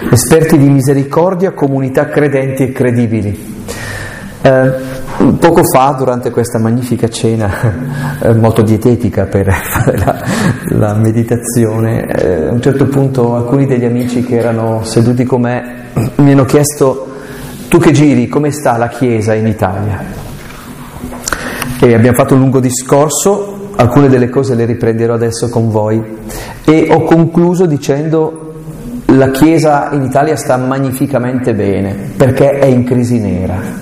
esperti di misericordia, comunità credenti e credibili. Poco fa, durante questa magnifica cena, molto dietetica per fare la meditazione, a un certo punto alcuni degli amici che erano seduti con me mi hanno chiesto: tu che giri, come sta la Chiesa in Italia? E abbiamo fatto un lungo discorso, alcune delle cose le riprenderò adesso con voi, e ho concluso dicendo: la Chiesa in Italia sta magnificamente bene, perché è in crisi nera.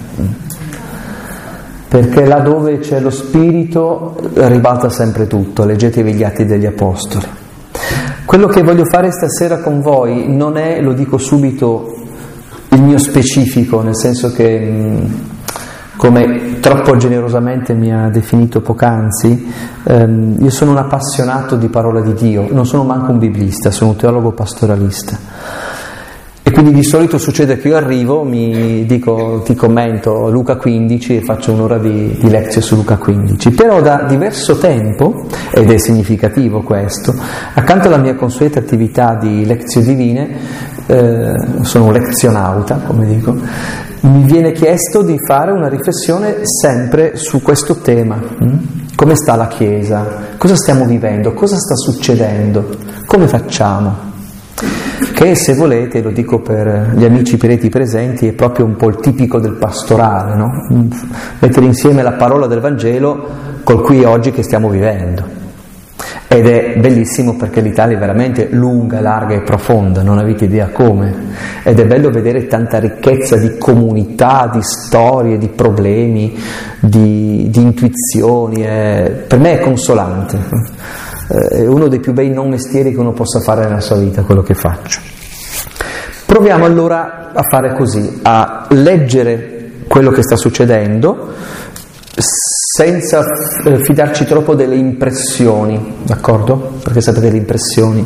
Perché là dove c'è lo Spirito ribalta sempre tutto, leggetevi gli Atti degli Apostoli. Quello che voglio fare stasera con voi non è, lo dico subito, il mio specifico, nel senso che, come troppo generosamente mi ha definito poc'anzi, io sono un appassionato di parola di Dio, non sono manco un biblista, sono un teologo pastoralista. E quindi di solito succede che io arrivo, ti commento Luca 15 e faccio un'ora di lezione su Luca 15. Però da diverso tempo, ed è significativo questo, accanto alla mia consueta attività di lezioni divine, sono un lezionauta, come dico, mi viene chiesto di fare una riflessione sempre su questo tema. Come sta la Chiesa? Cosa stiamo vivendo? Cosa sta succedendo? Come facciamo? Che, se volete, lo dico per gli amici preti presenti, è proprio un po' il tipico del pastorale, no? Mettere insieme la parola del Vangelo col qui oggi che stiamo vivendo. Ed è bellissimo perché l'Italia è veramente lunga, larga e profonda, non avete idea come. Ed è bello vedere tanta ricchezza di comunità, di storie, di problemi, di intuizioni. Per me è consolante. È uno dei più bei non mestieri che uno possa fare nella sua vita, quello che faccio. Proviamo allora a fare così, a leggere quello che sta succedendo senza fidarci troppo delle impressioni, d'accordo? Perché sapete le impressioni.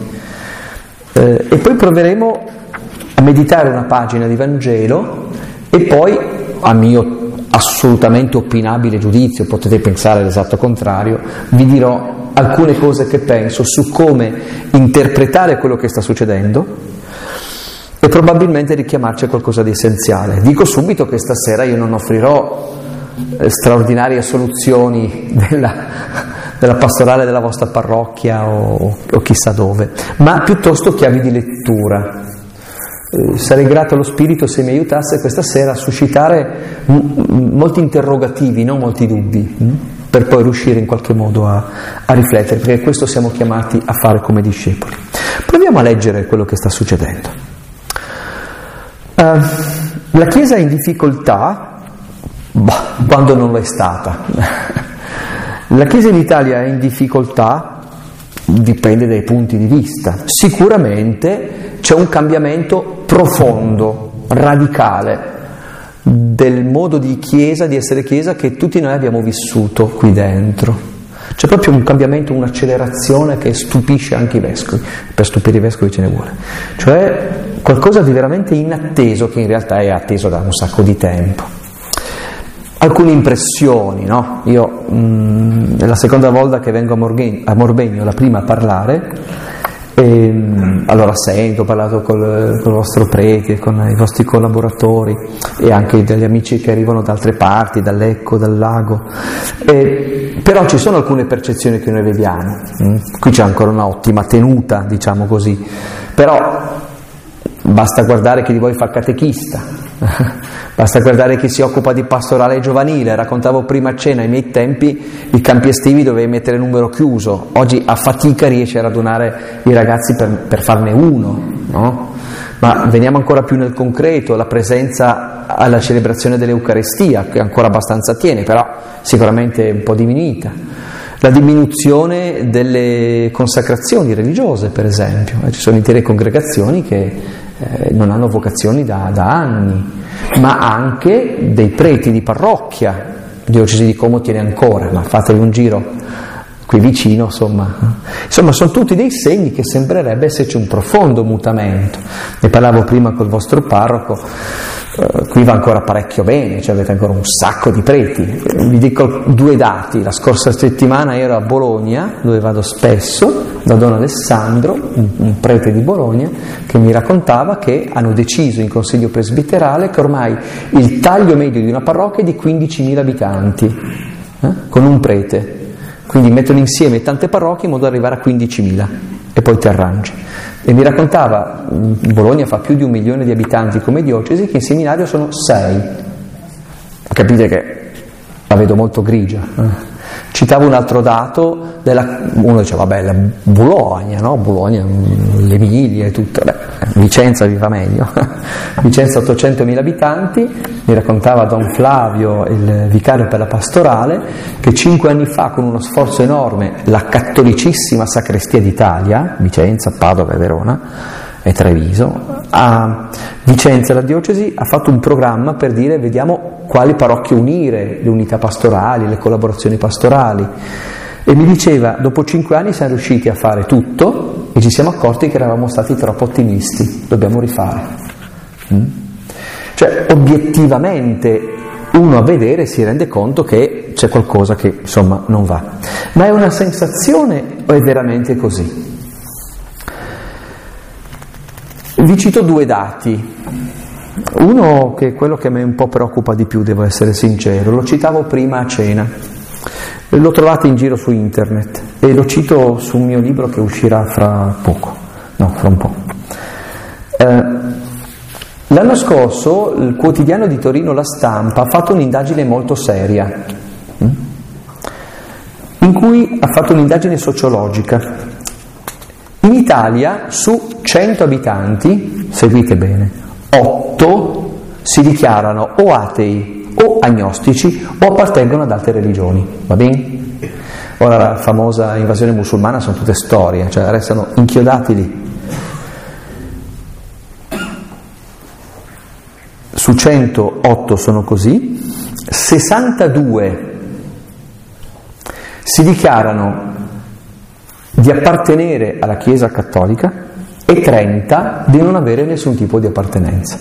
E poi proveremo a meditare una pagina di Vangelo e poi, a mio assolutamente opinabile giudizio, potete pensare l'esatto contrario, vi dirò alcune cose che penso su come interpretare quello che sta succedendo e probabilmente richiamarci a qualcosa di essenziale. Dico subito che stasera io non offrirò straordinarie soluzioni della pastorale della vostra parrocchia o chissà dove, ma piuttosto chiavi di lettura. Sarei grato allo Spirito se mi aiutasse questa sera a suscitare molti interrogativi, non molti dubbi, per poi riuscire in qualche modo a riflettere, perché questo siamo chiamati a fare come discepoli. Proviamo a leggere quello che sta succedendo. La Chiesa è in difficoltà quando non lo è stata. La Chiesa in Italia è in difficoltà, dipende dai punti di vista. Sicuramente c'è un cambiamento profondo, radicale, del modo di Chiesa, di essere Chiesa che tutti noi abbiamo vissuto qui dentro. C'è proprio un cambiamento, un'accelerazione che stupisce anche i vescovi. Per stupire i vescovi ce ne vuole. Cioè qualcosa di veramente inatteso, che in realtà è atteso da un sacco di tempo. Alcune impressioni, no? Io è la seconda volta che vengo a Morbegno, la prima a parlare, e allora ho parlato col vostro prete, con i vostri collaboratori e anche degli amici che arrivano da altre parti, dal Lecco, dal Lago, però ci sono alcune percezioni che noi vediamo. Qui c'è ancora una ottima tenuta, diciamo così, però basta guardare chi di voi fa il catechista, basta guardare chi si occupa di pastorale giovanile. Raccontavo prima a cena, ai miei tempi i campi estivi dovevi mettere numero chiuso, oggi a fatica riesci a radunare i ragazzi per farne uno, no? Ma veniamo ancora più nel concreto, la presenza alla celebrazione dell'Eucaristia, che ancora abbastanza tiene, però sicuramente un po' diminuita. La diminuzione delle consacrazioni religiose, per esempio. Ci sono intere congregazioni che non hanno vocazioni da anni, ma anche dei preti di parrocchia. La diocesi di Como tiene ancora, ma fatevi un giro qui vicino, insomma sono tutti dei segni che sembrerebbe esserci un profondo mutamento. Ne parlavo prima col vostro parroco, qui va ancora parecchio bene, cioè avete ancora un sacco di preti. Vi dico 2 dati: la scorsa settimana ero a Bologna, dove vado spesso, da Don Alessandro, un prete di Bologna, che mi raccontava che hanno deciso in consiglio presbiterale che ormai il taglio medio di una parrocchia è di 15.000 abitanti, con un prete, quindi mettono insieme tante parrocchie in modo da arrivare a 15.000 e poi ti arrangi. E mi raccontava, Bologna fa più di 1 milione di abitanti come diocesi, che in seminario sono 6. Capite che la vedo molto grigia. Citavo un altro dato, uno diceva, vabbè, la Bologna, no? Bologna, l'Emilia e tutto, Vicenza vi va meglio. Vicenza 800.000 abitanti, mi raccontava Don Flavio, il vicario per la pastorale, che 5 anni fa, con uno sforzo enorme, la cattolicissima Sacrestia d'Italia, Vicenza, Padova e Verona, e Treviso, a Vicenza la diocesi ha fatto un programma per dire vediamo quali parrocchie unire, le unità pastorali, le collaborazioni pastorali, e mi diceva dopo 5 anni siamo riusciti a fare tutto e ci siamo accorti che eravamo stati troppo ottimisti, dobbiamo rifare. Cioè obiettivamente uno a vedere si rende conto che c'è qualcosa che insomma non va, ma è una sensazione o è veramente così? Vi cito 2 dati, uno che è quello che a me un po' preoccupa di più, devo essere sincero, lo citavo prima a cena, lo trovate in giro su internet e lo cito sul mio libro che uscirà fra un po'. L'anno scorso il quotidiano di Torino La Stampa ha fatto un'indagine molto seria, in cui ha fatto un'indagine sociologica. In Italia, su 100 abitanti, seguite bene, 8 si dichiarano o atei o agnostici o appartengono ad altre religioni, va bene? Ora la famosa invasione musulmana sono tutte storie, cioè restano inchiodati lì. Su 108 sono così, 62 si dichiarano di appartenere alla Chiesa cattolica e 30 di non avere nessun tipo di appartenenza.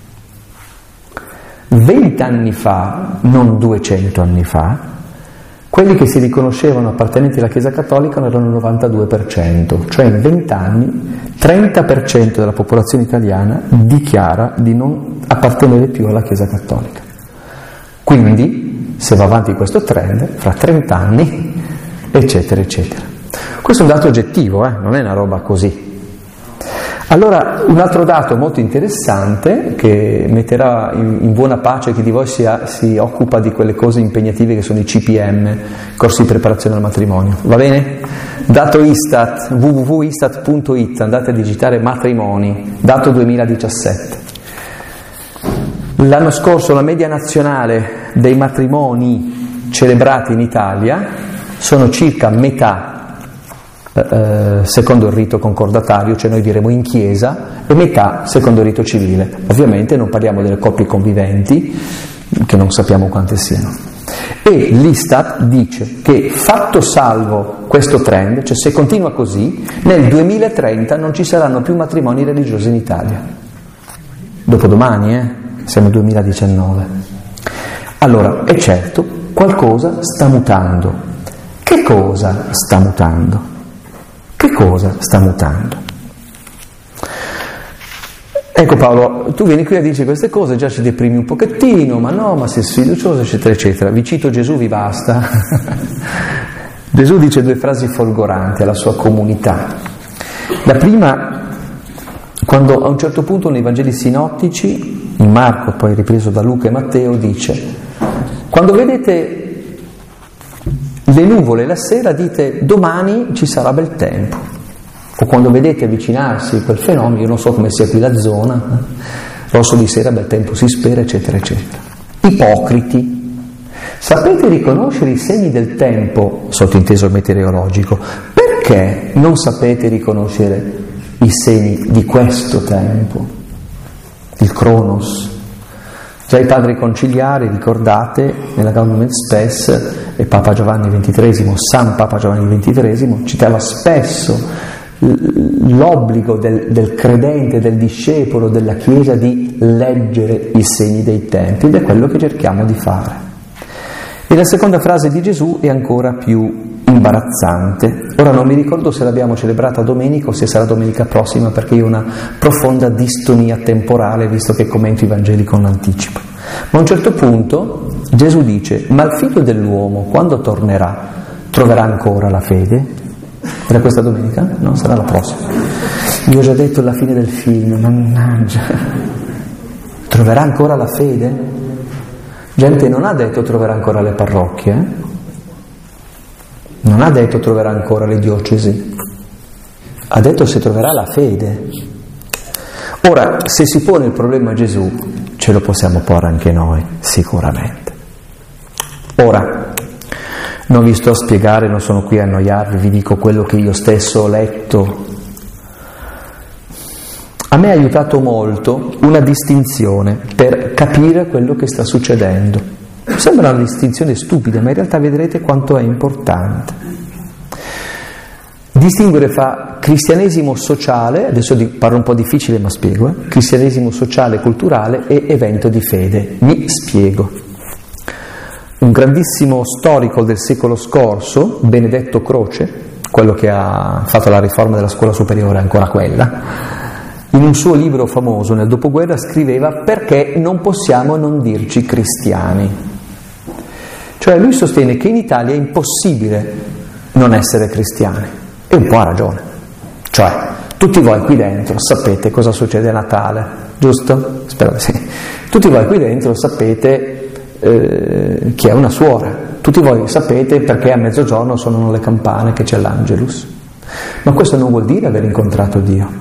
20 anni fa, non 200 anni fa, quelli che si riconoscevano appartenenti alla Chiesa cattolica erano il 92%, cioè in 20 anni 30% della popolazione italiana dichiara di non appartenere più alla Chiesa cattolica. Quindi, se va avanti questo trend, fra 30 anni, eccetera, eccetera. Questo è un dato oggettivo, non è una roba così. Allora, un altro dato molto interessante che metterà in buona pace chi di voi si occupa di quelle cose impegnative che sono i CPM, corsi di preparazione al matrimonio, va bene? Dato Istat, www.istat.it, andate a digitare matrimoni, dato 2017. L'anno scorso la media nazionale dei matrimoni celebrati in Italia sono circa metà secondo il rito concordatario, cioè noi diremo in chiesa, e metà secondo il rito civile. Ovviamente non parliamo delle coppie conviventi, che non sappiamo quante siano. E l'Istat dice che, fatto salvo questo trend, cioè se continua così, nel 2030 non ci saranno più matrimoni religiosi in Italia. Dopodomani, siamo nel 2019. Allora, è certo, qualcosa sta mutando. Che cosa sta mutando? Che cosa sta mutando? Ecco Paolo, tu vieni qui a dire queste cose, già ci deprimi un pochettino, ma no, ma sei sfiducioso, eccetera, eccetera. Vi cito Gesù, vi basta. Gesù dice 2 frasi folgoranti alla sua comunità. La prima, quando a un certo punto nei Vangeli sinottici, in Marco, poi ripreso da Luca e Matteo, dice: quando vedete le nuvole la sera dite domani ci sarà bel tempo, o quando vedete avvicinarsi quel fenomeno, io non so come sia qui la zona, rosso di sera bel tempo si spera, eccetera eccetera. Ipocriti, sapete riconoscere i segni del tempo, sottinteso meteorologico, perché non sapete riconoscere i segni di questo tempo, il Cronos? Già i padri conciliari, ricordate, nella Gaudium et Spes, e Papa Giovanni XXIII, San Papa Giovanni XXIII, citava spesso l'obbligo del credente, del discepolo, della Chiesa di leggere i segni dei tempi, ed è quello che cerchiamo di fare. E la seconda frase di Gesù è ancora più imbarazzante. Ora non mi ricordo se l'abbiamo celebrata domenica o se sarà domenica prossima, perché io ho una profonda distonia temporale, visto che commento i Vangeli con anticipo. Ma a un certo punto Gesù dice: ma il figlio dell'uomo, quando tornerà, troverà ancora la fede? Era questa domenica? No, sarà la prossima. Io ho già detto la fine del film, mannaggia. Troverà ancora la fede? Gente, non ha detto troverà ancora le parrocchie, non ha detto troverà ancora le diocesi, ha detto se troverà la fede. Ora, se si pone il problema a Gesù, ce lo possiamo porre anche noi, sicuramente. Ora, non vi sto a spiegare, non sono qui a annoiarvi, vi dico quello che io stesso ho letto. A me ha aiutato molto una distinzione per capire quello che sta succedendo. Sembra una distinzione stupida, ma in realtà vedrete quanto è importante. Distinguere fra cristianesimo sociale, adesso parlo un po' difficile ma spiego, cristianesimo sociale, culturale e evento di fede. Mi spiego. Un grandissimo storico del secolo scorso, Benedetto Croce, quello che ha fatto la riforma della scuola superiore, ancora quella, in un suo libro famoso nel dopoguerra scriveva: perché non possiamo non dirci cristiani. Cioè lui sostiene che in Italia è impossibile non essere cristiani, e un po' ha ragione. Cioè, tutti voi qui dentro sapete cosa succede a Natale, giusto? Spero di sì. Tutti voi qui dentro sapete chi è una suora, tutti voi sapete perché a mezzogiorno suonano le campane, che c'è l'Angelus. Ma questo non vuol dire aver incontrato Dio.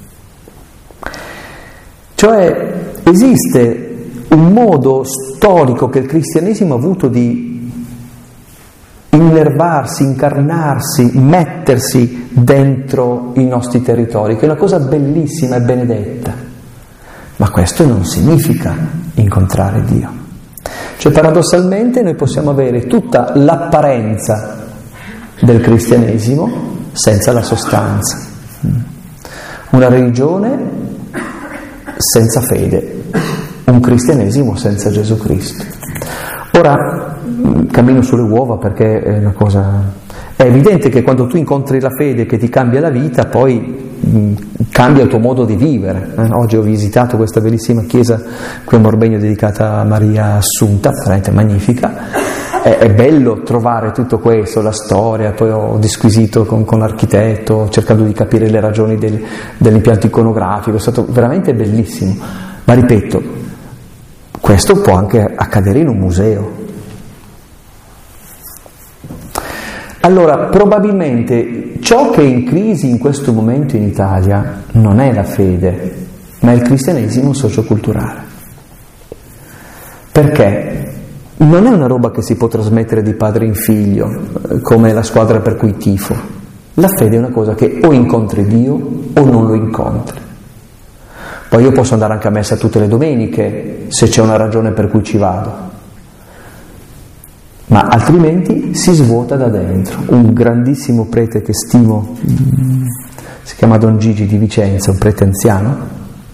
Cioè esiste un modo storico che il cristianesimo ha avuto di innervarsi, incarnarsi, mettersi dentro i nostri territori, che è una cosa bellissima e benedetta. Ma questo non significa incontrare Dio. Cioè paradossalmente noi possiamo avere tutta l'apparenza del cristianesimo senza la sostanza. Una religione senza fede, un cristianesimo senza Gesù Cristo. Ora cammino sulle uova perché è una cosa... È evidente che quando tu incontri la fede che ti cambia la vita, poi cambia il tuo modo di vivere. Oggi ho visitato questa bellissima chiesa qui a Morbegno dedicata a Maria Assunta, veramente magnifica. È bello trovare tutto questo, la storia, poi ho disquisito con l'architetto, cercando di capire le ragioni dell'impianto iconografico, è stato veramente bellissimo. Ma ripeto, questo può anche accadere in un museo. Allora, probabilmente ciò che è in crisi in questo momento in Italia non è la fede, ma è il cristianesimo socioculturale. Perché? Non è una roba che si può trasmettere di padre in figlio, come la squadra per cui tifo. La fede è una cosa che o incontri Dio o non lo incontri. Poi io posso andare anche a messa tutte le domeniche, se c'è una ragione per cui ci vado. Ma altrimenti si svuota da dentro. Un grandissimo prete che stimo, si chiama Don Gigi di Vicenza, un prete anziano,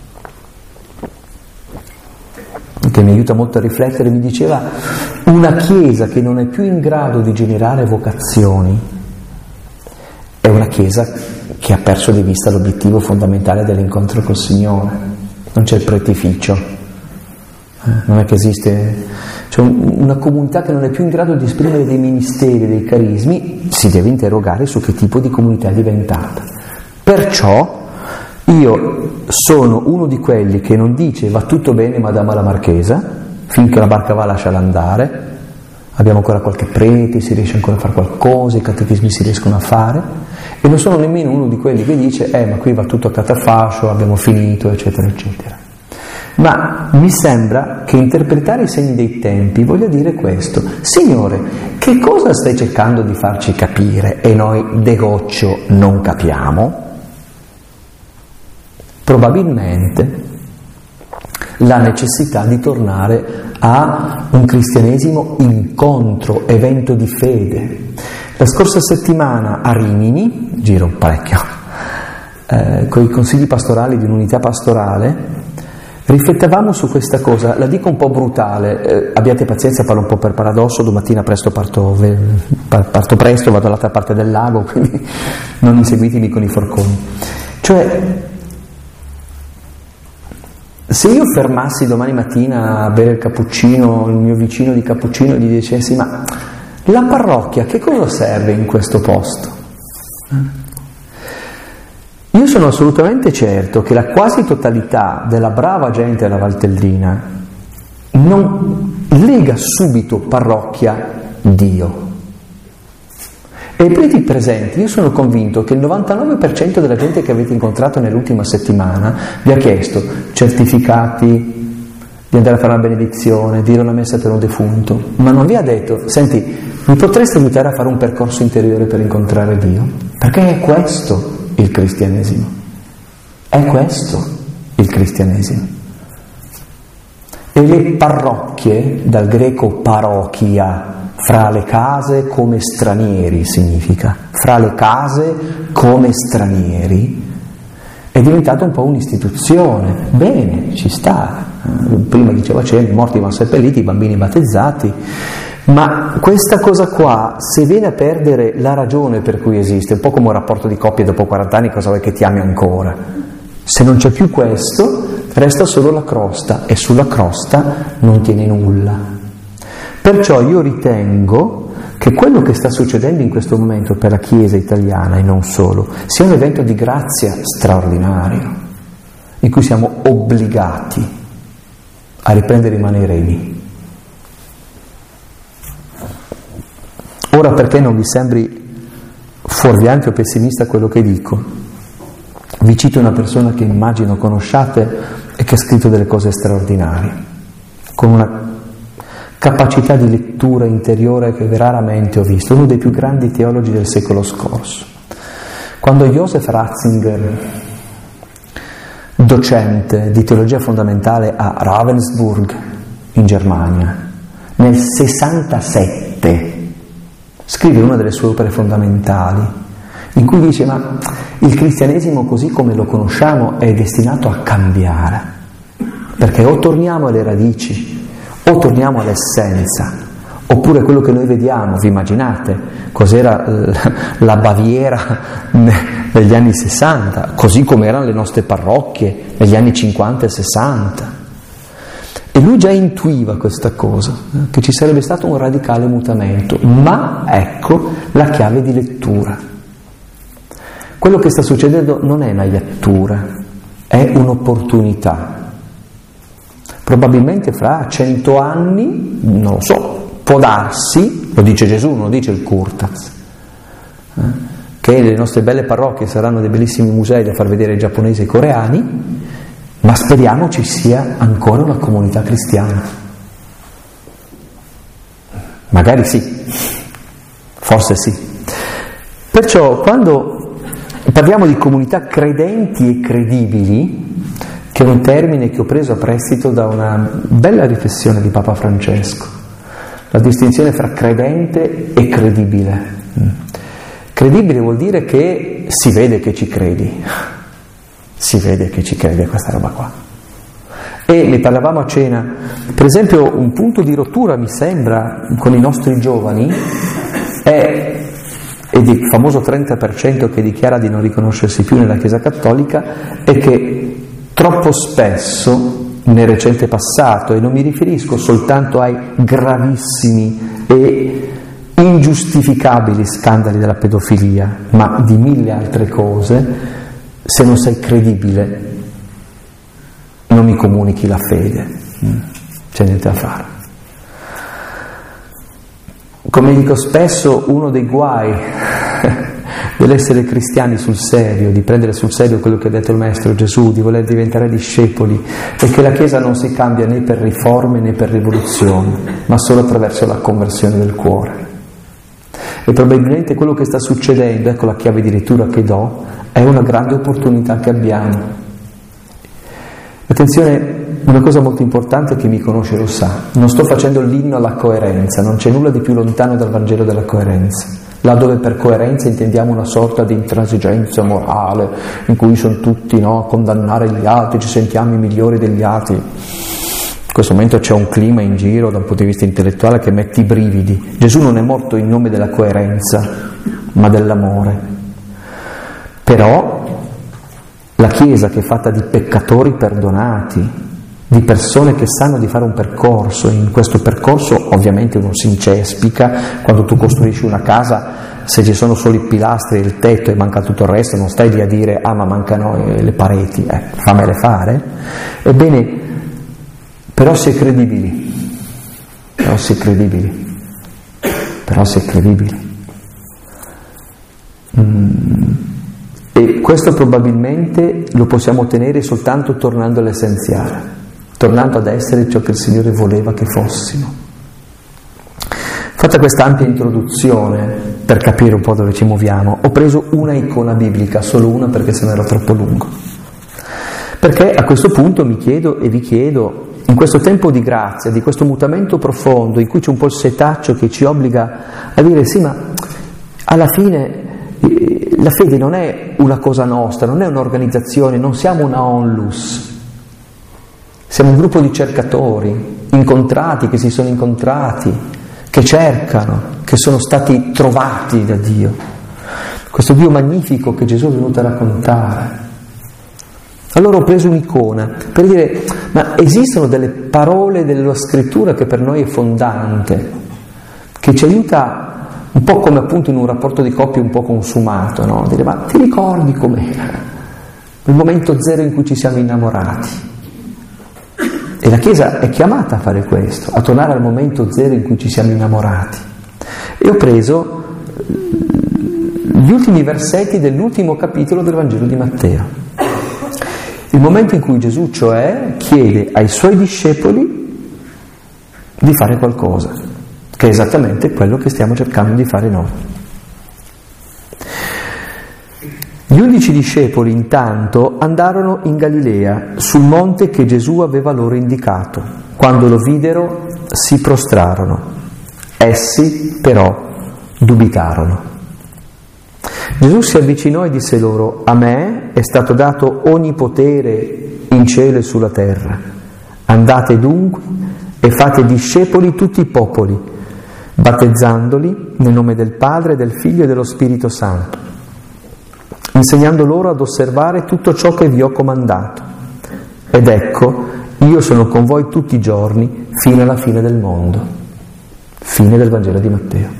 che mi aiuta molto a riflettere, mi diceva: una chiesa che non è più in grado di generare vocazioni è una chiesa che ha perso di vista l'obiettivo fondamentale dell'incontro col Signore. Non c'è il pretificio, non è che esiste, cioè una comunità che non è più in grado di esprimere dei ministeri, dei carismi, si deve interrogare su che tipo di comunità è diventata. Perciò io sono uno di quelli che non dice va tutto bene Madama la Marchesa, finché la barca va lasciala andare, abbiamo ancora qualche prete, si riesce ancora a fare qualcosa, i catechismi si riescono a fare, e non sono nemmeno uno di quelli che dice ma qui va tutto a catafascio, abbiamo finito, eccetera, eccetera. Ma mi sembra che interpretare i segni dei tempi voglia dire questo: Signore, che cosa stai cercando di farci capire e noi de goccio non capiamo? Probabilmente la necessità di tornare a un cristianesimo incontro, evento di fede. La scorsa settimana a Rimini, giro parecchio, con i consigli pastorali di un'unità pastorale, riflettevamo su questa cosa. La dico un po' brutale, abbiate pazienza, parlo un po' per paradosso, domattina presto parto presto, vado dall'altra parte del lago, quindi non inseguitemi con i forconi. Cioè, se io fermassi domani mattina a bere il cappuccino, il mio vicino di cappuccino, e gli dicessi: ma la parrocchia che cosa serve in questo posto? Io sono assolutamente certo che la quasi totalità della brava gente della Valtellina non lega subito parrocchia-Dio. E preti presenti, io sono convinto che il 99% della gente che avete incontrato nell'ultima settimana vi ha chiesto certificati, di andare a fare una benedizione, dire una messa per un defunto, ma non vi ha detto: senti, mi potresti aiutare a fare un percorso interiore per incontrare Dio? Perché è questo il cristianesimo. È questo il cristianesimo. E le parrocchie, dal greco parochia, fra le case come stranieri significa, fra le case come stranieri, è diventato un po' un'istituzione. Bene, ci sta. Prima diceva i morti vanno seppelliti, i bambini battezzati, ma questa cosa qua, se viene a perdere la ragione per cui esiste, un po' come un rapporto di coppia dopo 40 anni, cosa vuoi che ti ami ancora? Se non c'è più questo, resta solo la crosta, e sulla crosta non tiene nulla. Perciò io ritengo che quello che sta succedendo in questo momento per la Chiesa italiana, e non solo, sia un evento di grazia straordinario, in cui siamo obbligati a riprendere in mano i remi. Ora, perché non vi sembri fuorviante o pessimista quello che dico, vi cito una persona che immagino conosciate e che ha scritto delle cose straordinarie, con una capacità di lettura interiore che raramente ho visto, uno dei più grandi teologi del secolo scorso. Quando Joseph Ratzinger, docente di teologia fondamentale a Ravensburg in Germania, nel 67 scrive una delle sue opere fondamentali, in cui dice: ma il cristianesimo così come lo conosciamo è destinato a cambiare, perché o torniamo alle radici, o torniamo all'essenza, oppure quello che noi vediamo, vi immaginate cos'era la Baviera negli anni 60, così come erano le nostre parrocchie negli anni 50 e 60. E lui già intuiva questa cosa, che ci sarebbe stato un radicale mutamento, ma ecco la chiave di lettura. Quello che sta succedendo non è una iattura, è un'opportunità. Probabilmente fra 100 anni, non lo so, può darsi, lo dice Gesù, non lo dice il Kurtaz, che le nostre belle parrocchie saranno dei bellissimi musei da far vedere ai giapponesi e ai coreani, ma speriamo ci sia ancora una comunità cristiana. Magari sì, forse sì. Perciò quando parliamo di comunità credenti e credibili, che è un termine che ho preso a prestito da una bella riflessione di Papa Francesco, la distinzione fra credente e credibile. Credibile vuol dire che si vede che ci credi, si vede che ci credi a questa roba qua. E ne parlavamo a cena, per esempio un punto di rottura mi sembra con i nostri giovani è il famoso 30% che dichiara di non riconoscersi più nella Chiesa Cattolica, è che troppo spesso nel recente passato, e non mi riferisco soltanto ai gravissimi e ingiustificabili scandali della pedofilia, ma di mille altre cose, se non sei credibile non mi comunichi la fede, c'è niente da fare. Come dico spesso, uno dei guai dell'essere cristiani sul serio, di prendere sul serio quello che ha detto il Maestro Gesù, di voler diventare discepoli, è che la Chiesa non si cambia né per riforme né per rivoluzioni, ma solo attraverso la conversione del cuore. E probabilmente quello che sta succedendo, ecco la chiave di lettura che do, è una grande opportunità che abbiamo. Attenzione, una cosa molto importante, chi mi conosce lo sa, non sto facendo l'inno alla coerenza, non c'è nulla di più lontano dal Vangelo della coerenza. là dove per coerenza intendiamo una sorta di intransigenza morale, in cui sono tutti a condannare gli altri, ci sentiamo i migliori degli altri. In questo momento c'è un clima in giro da un punto di vista intellettuale che mette i brividi. Gesù non è morto in nome della coerenza, ma dell'amore. Però la Chiesa, che è fatta di peccatori perdonati, di persone che sanno di fare un percorso, in questo percorso ovviamente uno si incespica. Quando tu costruisci una casa, se ci sono solo i pilastri e il tetto e manca tutto il resto, non stai lì a dire ma mancano le pareti, fammele fare. Ebbene, però si è credibili, però si è credibili. E questo probabilmente lo possiamo ottenere soltanto tornando all'essenziale, tornando ad essere ciò che il Signore voleva che fossimo. Fatta questa ampia introduzione per capire un po' dove ci muoviamo, ho preso una icona biblica, solo una perché se no era troppo lungo. Perché a questo punto mi chiedo e vi chiedo, in questo tempo di grazia, di questo mutamento profondo, in cui c'è un po' il setaccio che ci obbliga a dire sì, ma alla fine la fede non è una cosa nostra, non è un'organizzazione, non siamo una onlus. Siamo un gruppo di cercatori, incontrati, che si sono incontrati, che cercano, che sono stati trovati da Dio. Questo Dio magnifico che Gesù è venuto a raccontare. Allora ho preso un'icona per dire, ma esistono delle parole della Scrittura che per noi è fondante, che ci aiuta un po' come appunto in un rapporto di coppia un po' consumato, no? Dire, ma ti ricordi com'era il momento zero in cui ci siamo innamorati? E la Chiesa è chiamata a fare questo, a tornare al momento zero in cui ci siamo innamorati. E ho preso gli ultimi versetti dell'ultimo capitolo del Vangelo di Matteo. Il momento in cui Gesù, cioè, chiede ai suoi discepoli di fare qualcosa, che è esattamente quello che stiamo cercando di fare noi. Gli 11 discepoli intanto andarono in Galilea, sul monte che Gesù aveva loro indicato. Quando lo videro si prostrarono. Essi però dubitarono. Gesù si avvicinò e disse loro: a me è stato dato ogni potere in cielo e sulla terra. Andate dunque e fate discepoli tutti i popoli, battezzandoli nel nome del Padre, del Figlio e dello Spirito Santo, insegnando loro ad osservare tutto ciò che vi ho comandato. Ed ecco, io sono con voi tutti i giorni fino alla fine del mondo. Fine del Vangelo di Matteo.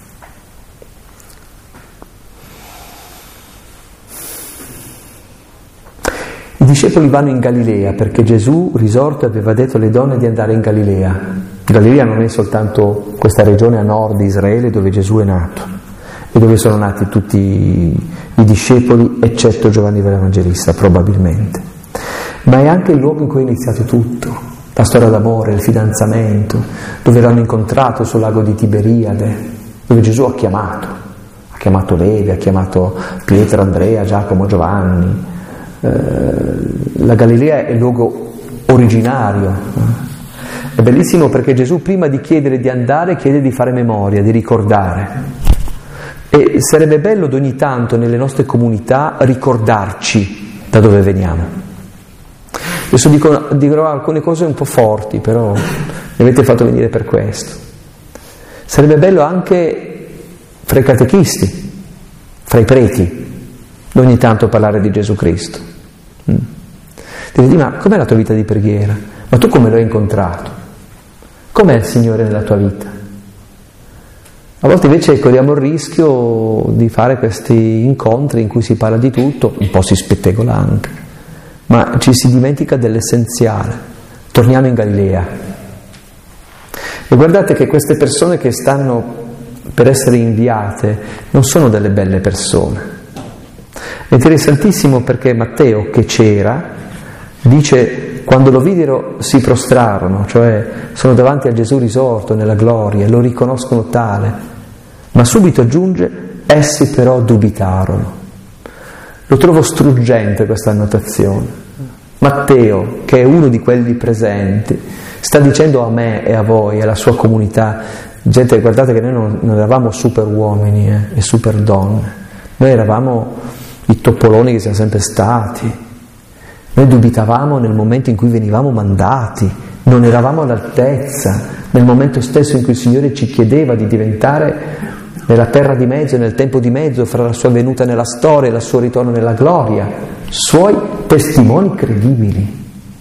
I discepoli vanno in Galilea perché Gesù, risorto, aveva detto alle donne di andare in Galilea. Galilea non è soltanto questa regione a nord di Israele dove Gesù è nato e dove sono nati tutti i discepoli, eccetto Giovanni l'Evangelista, probabilmente, ma è anche il luogo in cui è iniziato tutto, la storia d'amore, il fidanzamento, dove l'hanno incontrato sul lago di Tiberiade, dove Gesù ha chiamato Levi, ha chiamato Pietro, Andrea, Giacomo, Giovanni. La Galilea è il luogo originario. È bellissimo perché Gesù, prima di chiedere di andare, chiede di fare memoria, di ricordare. E sarebbe bello ogni tanto nelle nostre comunità ricordarci da dove veniamo. Adesso dirò alcune cose un po' forti, però mi avete fatto venire per questo. Sarebbe bello anche fra i catechisti, fra i preti, ogni tanto parlare di Gesù Cristo. Dire, ma com'è la tua vita di preghiera? Ma tu come lo hai incontrato? Com'è il Signore nella tua vita? A volte invece corriamo il rischio di fare questi incontri in cui si parla di tutto, un po' si spettegola anche, ma ci si dimentica dell'essenziale. Torniamo in Galilea. E guardate che queste persone che stanno per essere inviate non sono delle belle persone. È interessantissimo perché Matteo, che c'era, dice: quando lo videro si prostrarono, cioè sono davanti a Gesù risorto nella gloria, lo riconoscono tale, ma subito aggiunge: essi però dubitarono. Lo trovo struggente questa annotazione. Matteo, che è uno di quelli presenti, sta dicendo a me e a voi, alla sua comunità, Gente, guardate che noi non eravamo super uomini e super donne, noi eravamo i toppoloni che siamo sempre stati. Noi dubitavamo nel momento in cui venivamo mandati, non eravamo all'altezza, nel momento stesso in cui il Signore ci chiedeva di diventare nella terra di mezzo, nel tempo di mezzo, fra la sua venuta nella storia e il suo ritorno nella gloria, suoi testimoni credibili.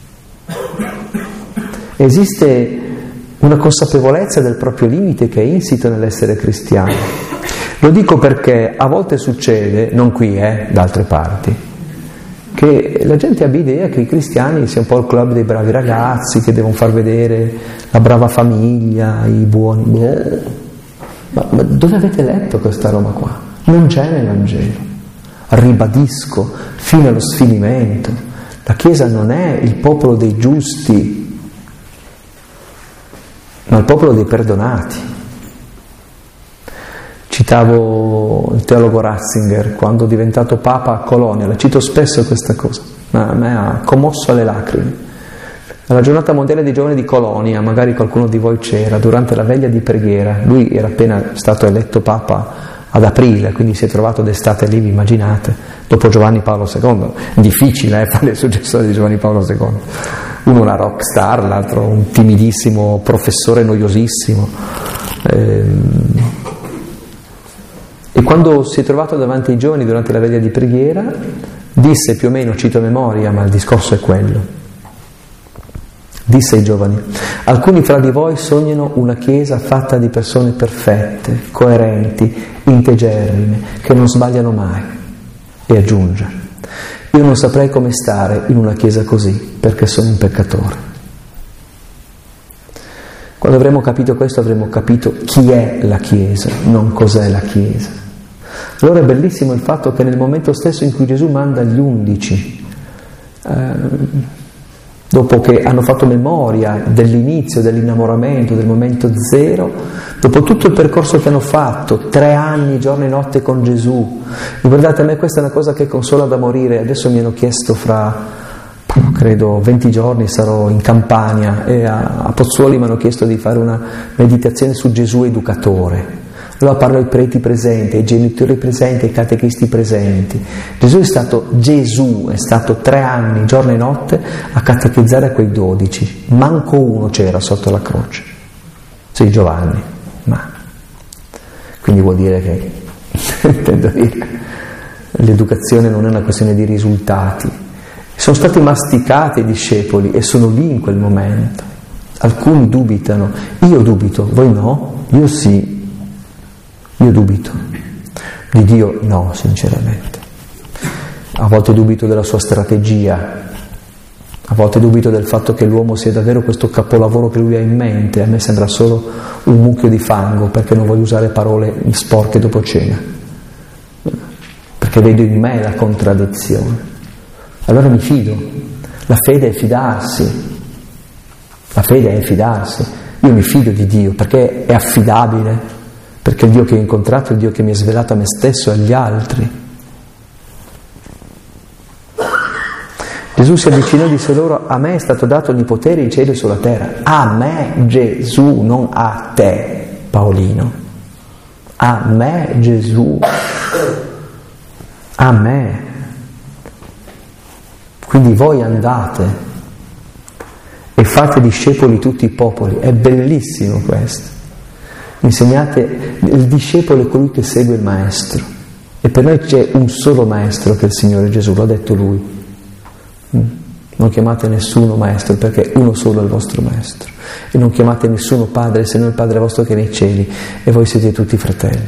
Esiste una consapevolezza del proprio limite che è insito nell'essere cristiano. Lo dico perché a volte succede, non qui, da altre parti, che la gente abbia idea che i cristiani sia un po' il club dei bravi ragazzi, che devono far vedere la brava famiglia, i buoni. Ma dove avete letto questa roba qua? Non c'è nel Vangelo. Ribadisco, fino allo sfinimento, la Chiesa non è il popolo dei giusti, ma il popolo dei perdonati. Citavo il teologo Ratzinger quando è diventato Papa a Colonia, la cito spesso questa cosa, ma a me ha commosso alle lacrime. Alla giornata mondiale dei giovani di Colonia, magari qualcuno di voi c'era, durante la veglia di preghiera, lui era appena stato eletto Papa ad aprile, quindi si è trovato d'estate lì, vi immaginate, dopo Giovanni Paolo II, difficile fare il successore di Giovanni Paolo II, uno una rock star, l'altro un timidissimo professore noiosissimo, e quando si è trovato davanti ai giovani durante la veglia di preghiera disse, più o meno, cito a memoria, ma il discorso è quello, disse ai giovani: alcuni fra di voi sognano una chiesa fatta di persone perfette, coerenti, integerrime, che non sbagliano mai. E aggiunge: io non saprei come stare in una chiesa così, perché sono un peccatore. Quando avremo capito questo, avremo capito chi è la Chiesa, non cos'è la Chiesa. Allora è bellissimo il fatto che nel momento stesso in cui Gesù manda gli 11, dopo che hanno fatto memoria dell'inizio, dell'innamoramento, del momento zero, dopo tutto il percorso che hanno fatto, 3 anni, giorno e notte con Gesù, e guardate, a me questa è una cosa che consola da morire. Adesso mi hanno chiesto credo 20 giorni sarò in Campania, e a Pozzuoli mi hanno chiesto di fare una meditazione su Gesù educatore. Allora parlo ai preti presenti, ai genitori presenti, ai catechisti presenti. Gesù è stato 3 anni, giorno e notte, a catechizzare quei 12. Manco uno c'era sotto la croce. Sì, Giovanni, ma... Quindi vuol dire che, intendo dire, l'educazione non è una questione di risultati. Sono stati masticati i discepoli e sono lì in quel momento. Alcuni dubitano. Io dubito, voi no? Io sì. Io dubito. Di Dio no, sinceramente. A volte dubito della sua strategia, a volte dubito del fatto che l'uomo sia davvero questo capolavoro che lui ha in mente. A me sembra solo un mucchio di fango, perché non voglio usare parole sporche dopo cena, perché vedo in me la contraddizione. Allora mi fido. La fede è fidarsi. La fede è fidarsi. Io mi fido di Dio perché è affidabile, perché il Dio che ho incontrato è il Dio che mi ha svelato a me stesso e agli altri. Gesù si avvicinò e disse loro: a me è stato dato ogni potere in cielo e sulla terra. A me Gesù, non a te Paolino. A me Gesù. A me. Quindi voi andate e fate discepoli tutti i popoli. È bellissimo questo. Insegnate, il discepolo è colui che segue il maestro, e per noi c'è un solo maestro che è il Signore Gesù, l'ha detto lui. Non chiamate nessuno maestro, perché uno solo è il vostro maestro, e non chiamate nessuno padre se non il Padre vostro che è nei cieli, e voi siete tutti fratelli.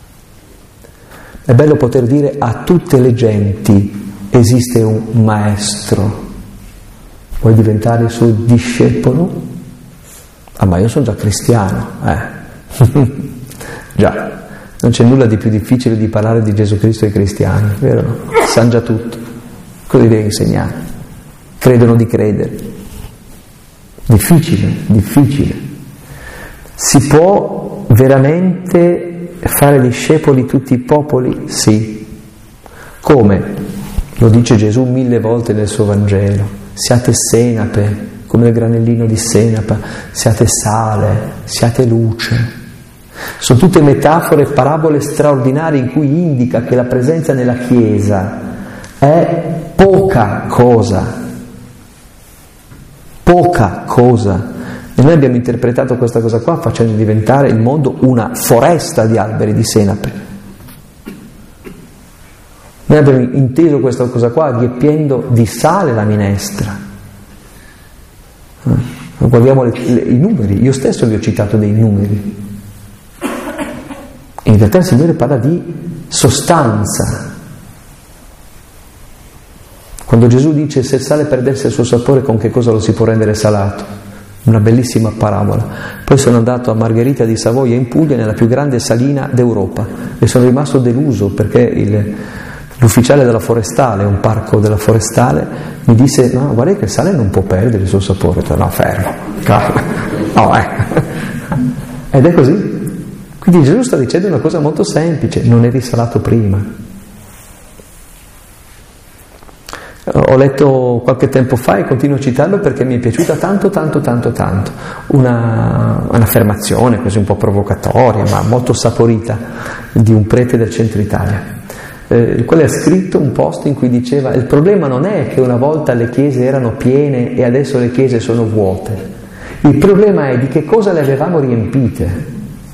È bello poter dire a tutte le genti: esiste un maestro, vuoi diventare il suo discepolo? Ah, ma io sono già cristiano, Già, non c'è nulla di più difficile di parlare di Gesù Cristo ai cristiani, vero? Sanno già tutto. Cosa devi insegnare? Credono di credere. Difficile. Si può veramente fare discepoli tutti i popoli? Sì. Come? Lo dice Gesù 1000 volte nel suo Vangelo. Siate senape, come il granellino di senapa, siate sale, siate luce. Sono tutte metafore, parabole straordinarie in cui indica che la presenza nella Chiesa è poca cosa. Poca cosa. E noi abbiamo interpretato questa cosa qua facendo diventare il mondo una foresta di alberi di senape. Noi abbiamo inteso questa cosa qua riempiendo di sale la minestra. Guardiamo i numeri, io stesso vi ho citato dei numeri. In realtà il Signore parla di sostanza. Quando Gesù dice se il sale perdesse il suo sapore, con che cosa lo si può rendere salato? Una bellissima parabola. Poi sono andato a Margherita di Savoia in Puglia, nella più grande salina d'Europa, e sono rimasto deluso perché l'ufficiale della forestale, un parco della forestale, mi disse: no, guarda che il sale non può perdere il suo sapore. No, fermo, no, ed è così. Quindi Gesù sta dicendo una cosa molto semplice: non eri salato prima. Ho letto qualche tempo fa e continuo a citarlo perché mi è piaciuta tanto un'affermazione così un po' provocatoria ma molto saporita di un prete del centro Italia, il quale ha scritto un post in cui diceva: il problema non è che una volta le chiese erano piene e adesso le chiese sono vuote, il problema è di che cosa le avevamo riempite.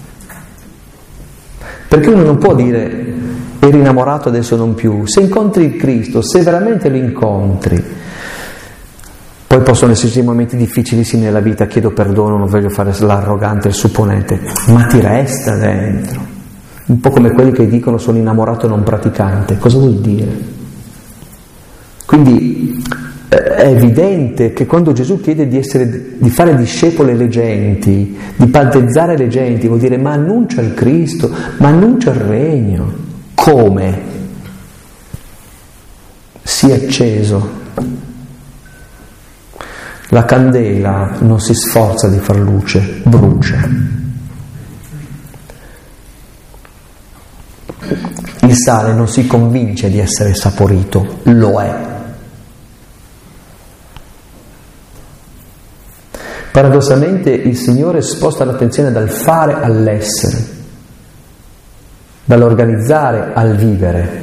Perché uno non può dire eri innamorato, adesso non più. Se incontri il Cristo, se veramente lo incontri, poi possono esserci momenti difficilissimi nella vita, chiedo perdono, non voglio fare l'arrogante, il supponente, ma ti resta dentro. Un po' come quelli che dicono sono innamorato non praticante. Cosa vuol dire? Quindi è evidente che quando Gesù chiede di fare discepoli le genti, di battezzare le genti, vuol dire ma annuncia il Cristo, ma annuncia il regno. Come? Si è acceso. La candela non si sforza di far luce, brucia. Il sale non si convince di essere saporito, lo è. Paradossalmente il Signore sposta l'attenzione dal fare all'essere, dall'organizzare al vivere.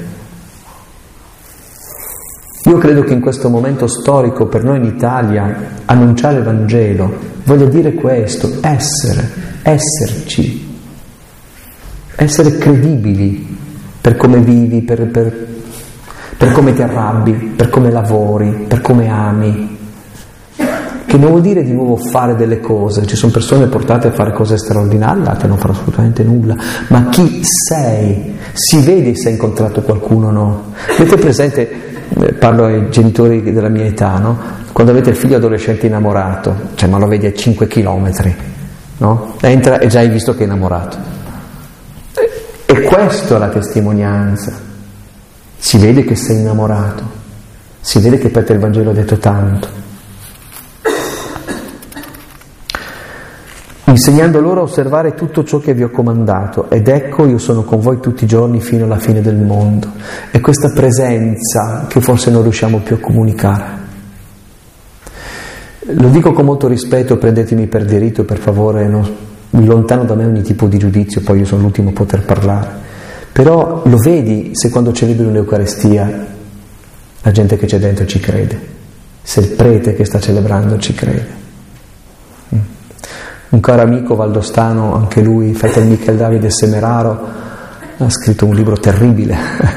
Io credo che in questo momento storico per noi in Italia annunciare il Vangelo voglia dire questo: essere, esserci, essere credibili per come vivi, per come ti arrabbi, per come lavori, per come ami. Che non vuol dire di nuovo fare delle cose, ci sono persone portate a fare cose straordinarie, altre non fanno assolutamente nulla, ma chi sei? Si vede se hai incontrato qualcuno o no. Avete presente, parlo ai genitori della mia età, no? Quando avete il figlio adolescente innamorato, cioè ma lo vedi a 5 chilometri, no? Entra e già hai visto che è innamorato. E questa è la testimonianza. Si vede che sei innamorato, si vede che per te il Vangelo ha detto tanto. Insegnando loro a osservare tutto ciò che vi ho comandato, ed ecco io sono con voi tutti i giorni fino alla fine del mondo. È questa presenza che forse non riusciamo più a comunicare. Lo dico con molto rispetto, prendetemi per diritto, per favore, lontano da me ogni tipo di giudizio, poi io sono l'ultimo a poter parlare. Però lo vedi se quando celebri un'Eucaristia la gente che c'è dentro ci crede, se il prete che sta celebrando ci crede. Un caro amico valdostano, anche lui, fratello Michel Davide Semeraro, ha scritto un libro terribile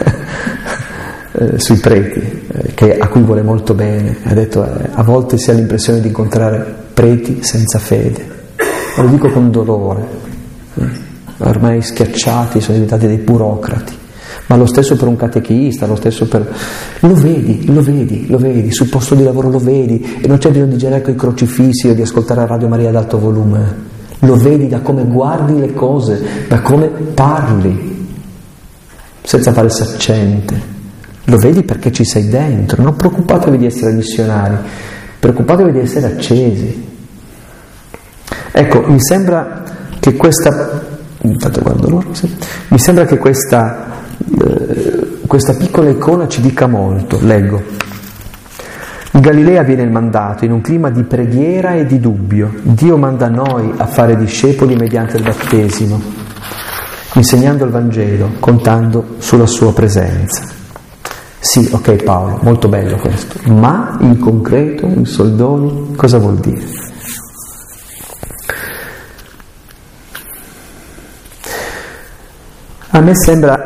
sui preti, a cui vuole molto bene. Ha detto a volte si ha l'impressione di incontrare preti senza fede. Ma lo dico con dolore. Ormai schiacciati, sono diventati dei burocrati. Ma lo stesso per un catechista, lo stesso per... Lo vedi, sul posto di lavoro lo vedi, e non c'è bisogno di girare con i crocifissi o di ascoltare Radio Maria ad alto volume. Lo vedi da come guardi le cose, da come parli, senza fare il saccente. Lo vedi perché ci sei dentro. Non preoccupatevi di essere missionari, preoccupatevi di essere accesi. Ecco, mi sembra che questa... Intanto guardo loro, sì. Mi sembra che questa piccola icona ci dica molto. Leggo: in Galilea viene il mandato in un clima di preghiera e di dubbio. Dio manda noi a fare discepoli mediante il battesimo. insegnando il Vangelo, contando sulla sua presenza. Sì, ok Paolo, molto bello questo, ma in concreto, in soldoni, cosa vuol dire? A me sembra,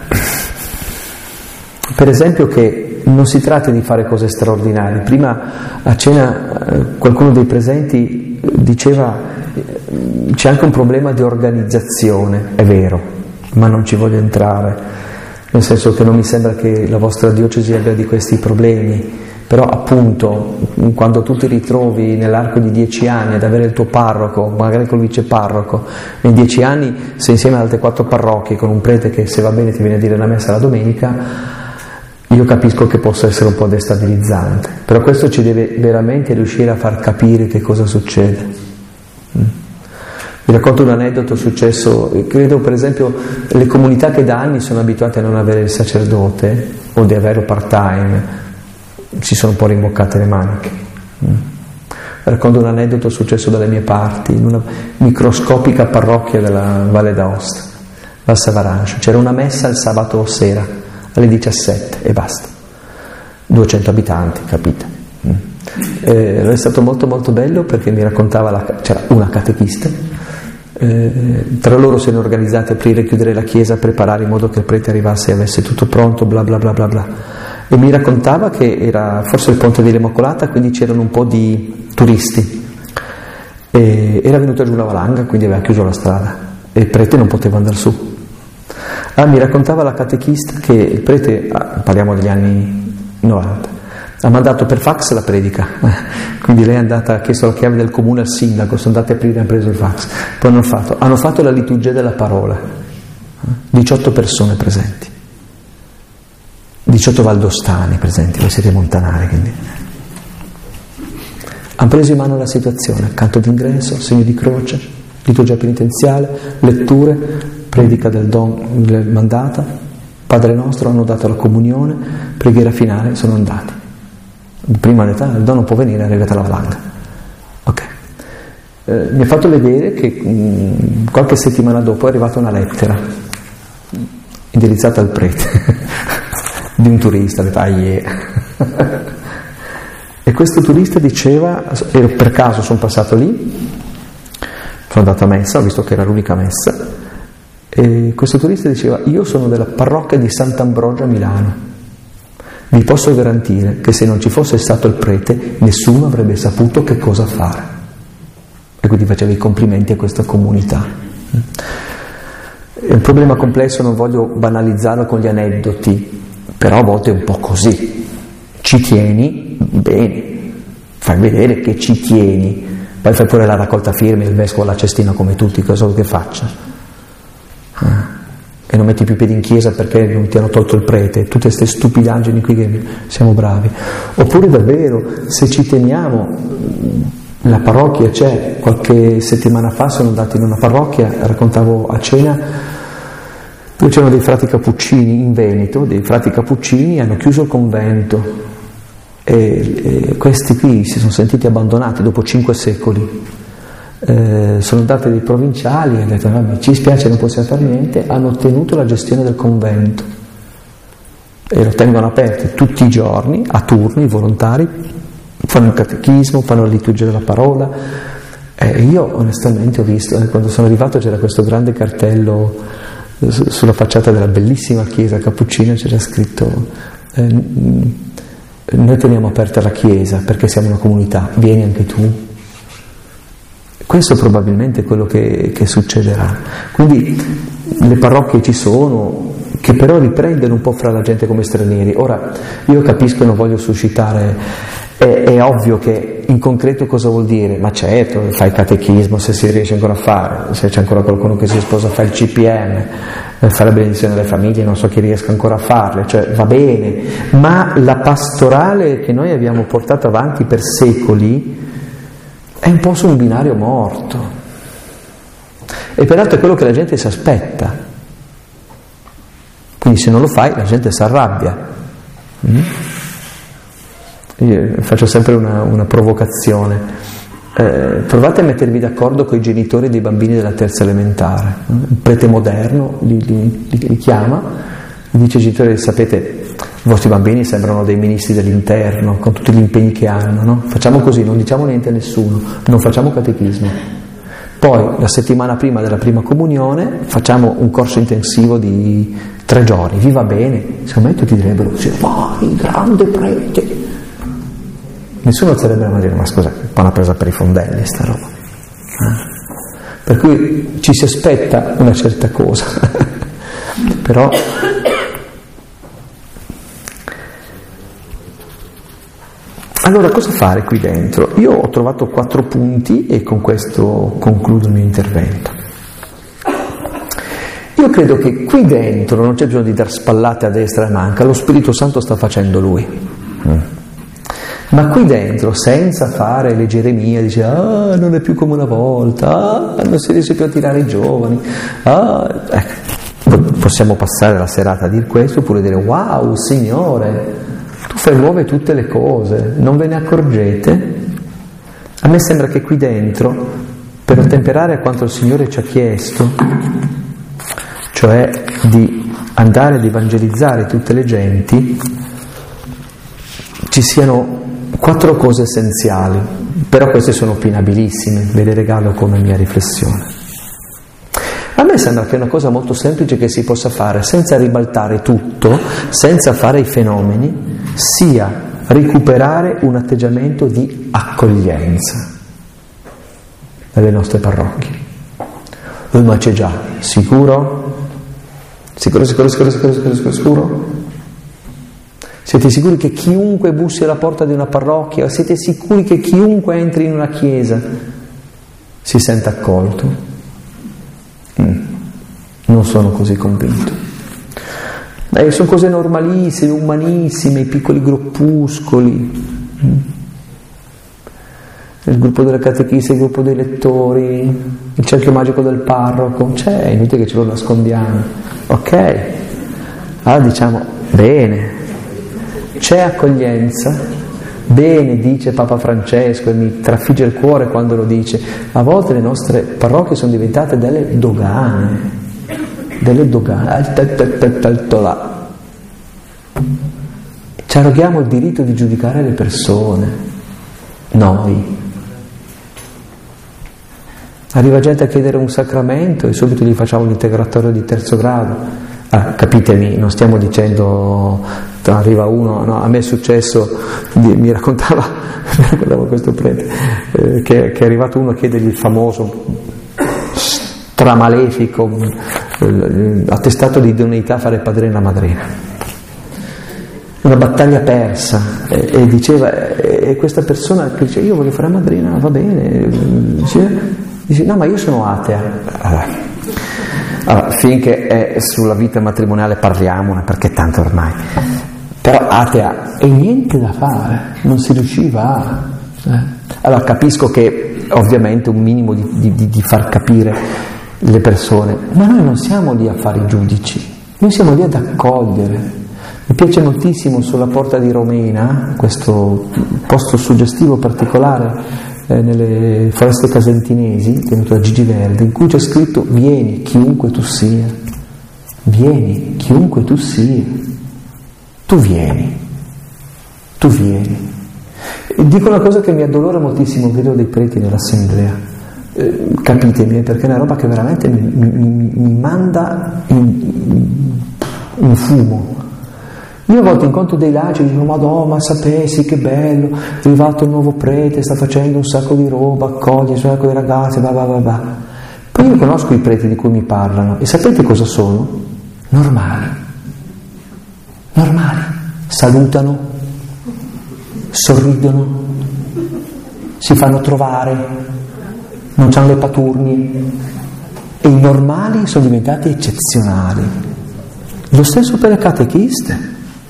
per esempio, che non si tratti di fare cose straordinarie. Prima a cena qualcuno dei presenti diceva c'è anche un problema di organizzazione, è vero, ma non ci voglio entrare, nel senso che non mi sembra che la vostra diocesi abbia di questi problemi, però appunto quando tu ti ritrovi nell'arco di 10 anni ad avere il tuo parroco, magari col viceparroco, in 10 anni sei insieme ad altre 4 parrocchie con un prete che se va bene ti viene a dire la messa la domenica, io capisco che possa essere un po' destabilizzante, però questo ci deve veramente riuscire a far capire che cosa succede. Vi racconto un aneddoto successo, credo per esempio le comunità che da anni sono abituate a non avere il sacerdote o di averlo part-time, si sono un po' rimboccate le maniche. Racconto un aneddoto successo dalle mie parti, in una microscopica parrocchia della Valle d'Aosta, Val Savaranche. C'era una messa il sabato sera alle 17 e basta, 200 abitanti, capite? È stato molto molto bello perché mi raccontava, c'era una catechista, tra loro si erano organizzati a aprire e chiudere la chiesa, a preparare in modo che il prete arrivasse e avesse tutto pronto, bla bla bla bla bla, e mi raccontava che era forse il ponte dell'Immacolata, quindi c'erano un po' di turisti, e era venuta giù la valanga, quindi aveva chiuso la strada e il prete non poteva andare su. Mi raccontava la catechista che il prete, parliamo degli anni 90, ha mandato per fax la predica, quindi lei è andata, ha chiesto la chiave del comune al sindaco, sono andati a aprire e hanno preso il fax, poi hanno fatto la liturgia della parola, 18 persone presenti, 18 valdostani presenti, voi siete montanari, quindi hanno preso in mano la situazione, canto d'ingresso, segno di croce, liturgia penitenziale, letture, predica del mandata, Padre nostro, hanno dato la comunione, preghiera finale, sono andati. Prima l'età, il dono può venire, è arrivata la valanga. Ok. Mi ha fatto vedere che qualche settimana dopo è arrivata una lettera indirizzata al prete di un turista, e questo turista diceva, per caso sono passato lì, sono andato a messa, ho visto che era l'unica messa, e questo turista diceva: io sono della parrocchia di Sant'Ambrogio a Milano, vi posso garantire che se non ci fosse stato il prete nessuno avrebbe saputo che cosa fare. E quindi faceva i complimenti a questa comunità. È un problema complesso, non voglio banalizzarlo con gli aneddoti, però a volte è un po' così. Ci tieni, bene, fai vedere che ci tieni, poi fai pure la raccolta firme, il vescovo alla cestina come tutti, cosa vuoi che faccia? E non metti più piedi in chiesa perché non ti hanno tolto il prete, tutte queste stupidaggini qui che siamo bravi. Oppure davvero, se ci teniamo, la parrocchia c'è, qualche settimana fa sono andato in una parrocchia, raccontavo a cena, dove c'erano dei frati cappuccini in Veneto, dei frati cappuccini, hanno chiuso il convento e questi qui si sono sentiti abbandonati dopo 5 secoli. Sono andati dei provinciali e hanno detto: no, ci spiace, non possiamo fare niente. Hanno ottenuto la gestione del convento e lo tengono aperto tutti i giorni, a turno, i volontari fanno il catechismo, fanno la liturgia della parola. Io onestamente ho visto, quando sono arrivato c'era questo grande cartello sulla facciata della bellissima chiesa cappuccina, c'era scritto: noi teniamo aperta la chiesa perché siamo una comunità, vieni anche tu. Questo probabilmente è quello che succederà. Quindi le parrocchie ci sono, che però riprendono un po' fra la gente come stranieri. Ora, io capisco e non voglio suscitare, è ovvio che in concreto cosa vuol dire? Ma certo, fai il catechismo se si riesce ancora a fare, se c'è ancora qualcuno che si sposa fa il CPM, fa la benedizione delle famiglie, non so chi riesca ancora a farle, cioè va bene, ma la pastorale che noi abbiamo portato avanti per secoli è un po' su un binario morto, e peraltro è quello che la gente si aspetta, quindi se non lo fai la gente si arrabbia. Io faccio sempre una provocazione: provate a mettervi d'accordo con i genitori dei bambini della terza elementare. Il prete moderno li chiama, gli dice ai genitori: sapete, i vostri bambini sembrano dei ministri dell'interno con tutti gli impegni che hanno, no? Facciamo così, non diciamo niente a nessuno, non facciamo catechismo, poi la settimana prima della prima comunione facciamo un corso intensivo di 3 giorni, vi va bene? Secondo me tutti direbbero: sì, vai, grande prete. Nessuno sarebbe a dire: ma scusa, è un po' una presa per i fondelli sta roba. Per cui ci si aspetta una certa cosa. Però allora cosa fare qui dentro? Io ho trovato 4 punti e con questo concludo il mio intervento. Io credo che qui dentro non c'è bisogno di dar spallate a destra e a manca, lo Spirito Santo sta facendo Lui. Ma qui dentro, senza fare le Geremia, dice: ah, non è più come una volta, ah, non si riesce più a tirare i giovani, ah, ecco, possiamo passare la serata a dire questo, oppure dire: wow, Signore, tu fai nuove tutte le cose, non ve ne accorgete? A me sembra che qui dentro, per ottemperare a quanto il Signore ci ha chiesto, cioè di andare ad evangelizzare tutte le genti, ci siano 4 cose essenziali, però queste sono opinabilissime, ve le regalo come mia riflessione. A me sembra che è una cosa molto semplice che si possa fare senza ribaltare tutto, senza fare i fenomeni, sia recuperare un atteggiamento di accoglienza nelle nostre parrocchie. Ma c'è già, sicuro? Sicuro? Siete sicuri che chiunque bussi alla porta di una parrocchia, siete sicuri che chiunque entri in una chiesa si senta accolto? Non sono così convinto. Sono cose normalissime, umanissime, i piccoli gruppuscoli, il gruppo della catechista, il gruppo dei lettori, il cerchio magico del parroco, c'è, è inutile che ce lo nascondiamo. Ok, allora diciamo: bene, c'è accoglienza, bene, dice Papa Francesco, e mi trafigge il cuore quando lo dice. A volte le nostre parrocchie sono diventate delle dogane. Ci arroghiamo il diritto di giudicare le persone, noi. Arriva gente a chiedere un sacramento e subito gli facciamo l'integratorio di 3° grado. Capitemi, non stiamo dicendo, arriva uno, no, a me è successo, mi raccontava questo prete, che è arrivato uno a chiedergli il famoso stramalefico attestato di idoneità a fare padrino e la madrina. Una battaglia persa, e diceva, e questa persona che dice: io voglio fare madrina, va bene, dice: no, ma io sono atea. Allora, finché è sulla vita matrimoniale parliamone, perché tanto ormai, però atea, e niente da fare, non si riusciva a... Allora capisco che ovviamente un minimo di far capire le persone, ma noi non siamo lì a fare i giudici, noi siamo lì ad accogliere. Mi piace moltissimo sulla Porta di Romena, questo posto suggestivo particolare nelle foreste casentinesi, tenuto da Gigi Verdi, in cui c'è scritto: vieni chiunque tu sia, vieni chiunque tu sia, tu vieni. E dico una cosa che mi addolora moltissimo, vedo dei preti nell'assemblea, capitemi, perché è una roba che veramente mi manda in fumo. Io a volte incontro dei laici e dico: Madonna, ma sapessi che bello, è arrivato il nuovo prete, sta facendo un sacco di roba, accoglie, suona con i ragazzi, va. Poi io conosco i preti di cui mi parlano, e sapete cosa sono? Normali, salutano, sorridono, si fanno trovare, non hanno le paturnie, e i normali sono diventati eccezionali. Lo stesso per le catechiste.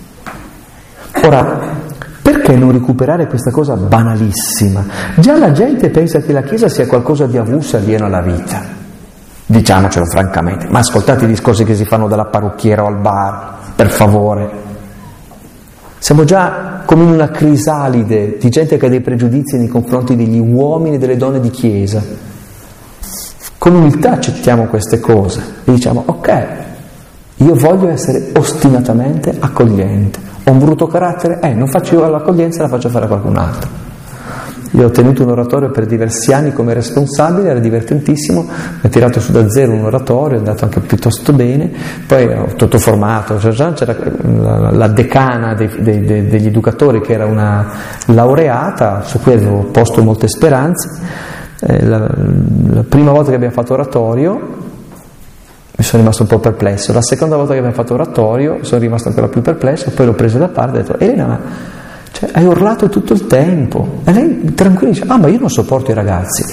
Ora, perché non recuperare questa cosa banalissima? Già la gente pensa che la Chiesa sia qualcosa di avulso e alieno alla vita. Diciamocelo francamente. Ma ascoltate i discorsi che si fanno dalla parrucchiera o al bar, per favore. Siamo già come in una crisalide di gente che ha dei pregiudizi nei confronti degli uomini e delle donne di chiesa. Con umiltà accettiamo queste cose e diciamo: ok, io voglio essere ostinatamente accogliente, ho un brutto carattere, non faccio io l'accoglienza, la faccio fare a qualcun altro. Io ho tenuto un oratorio per diversi anni come responsabile, era divertentissimo, mi ha tirato su da zero un oratorio, è andato anche piuttosto bene, poi ho tutto formato, c'era la decana degli educatori che era una laureata, su cui avevo posto molte speranze. La prima volta che abbiamo fatto oratorio mi sono rimasto un po' perplesso, la seconda volta che abbiamo fatto oratorio sono rimasto ancora più perplesso, poi l'ho preso da parte e ho detto: Elena, ma hai urlato tutto il tempo. E lei tranquilla dice: ma io non sopporto i ragazzi.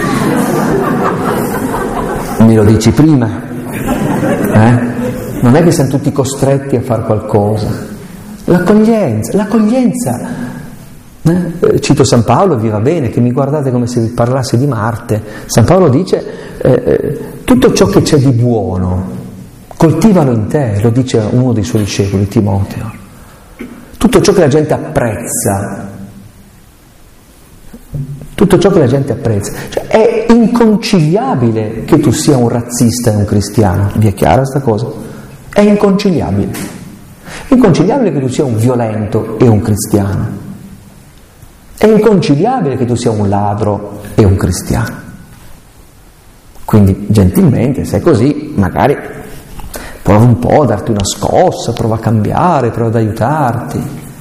Me lo dici prima, non è che siamo tutti costretti a fare qualcosa. L'accoglienza. Cito San Paolo, vi va bene che mi guardate come se vi parlassi di Marte. San Paolo dice: tutto ciò che c'è di buono coltivalo in te, lo dice uno dei suoi discepoli, Timoteo. Tutto ciò che la gente apprezza, cioè, è inconciliabile che tu sia un razzista e un cristiano. Vi è chiara sta cosa? È inconciliabile. È inconciliabile che tu sia un violento e un cristiano. È inconciliabile che tu sia un ladro e un cristiano. Quindi, gentilmente, se è così, magari prova un po' a darti una scossa, prova a cambiare, prova ad aiutarti.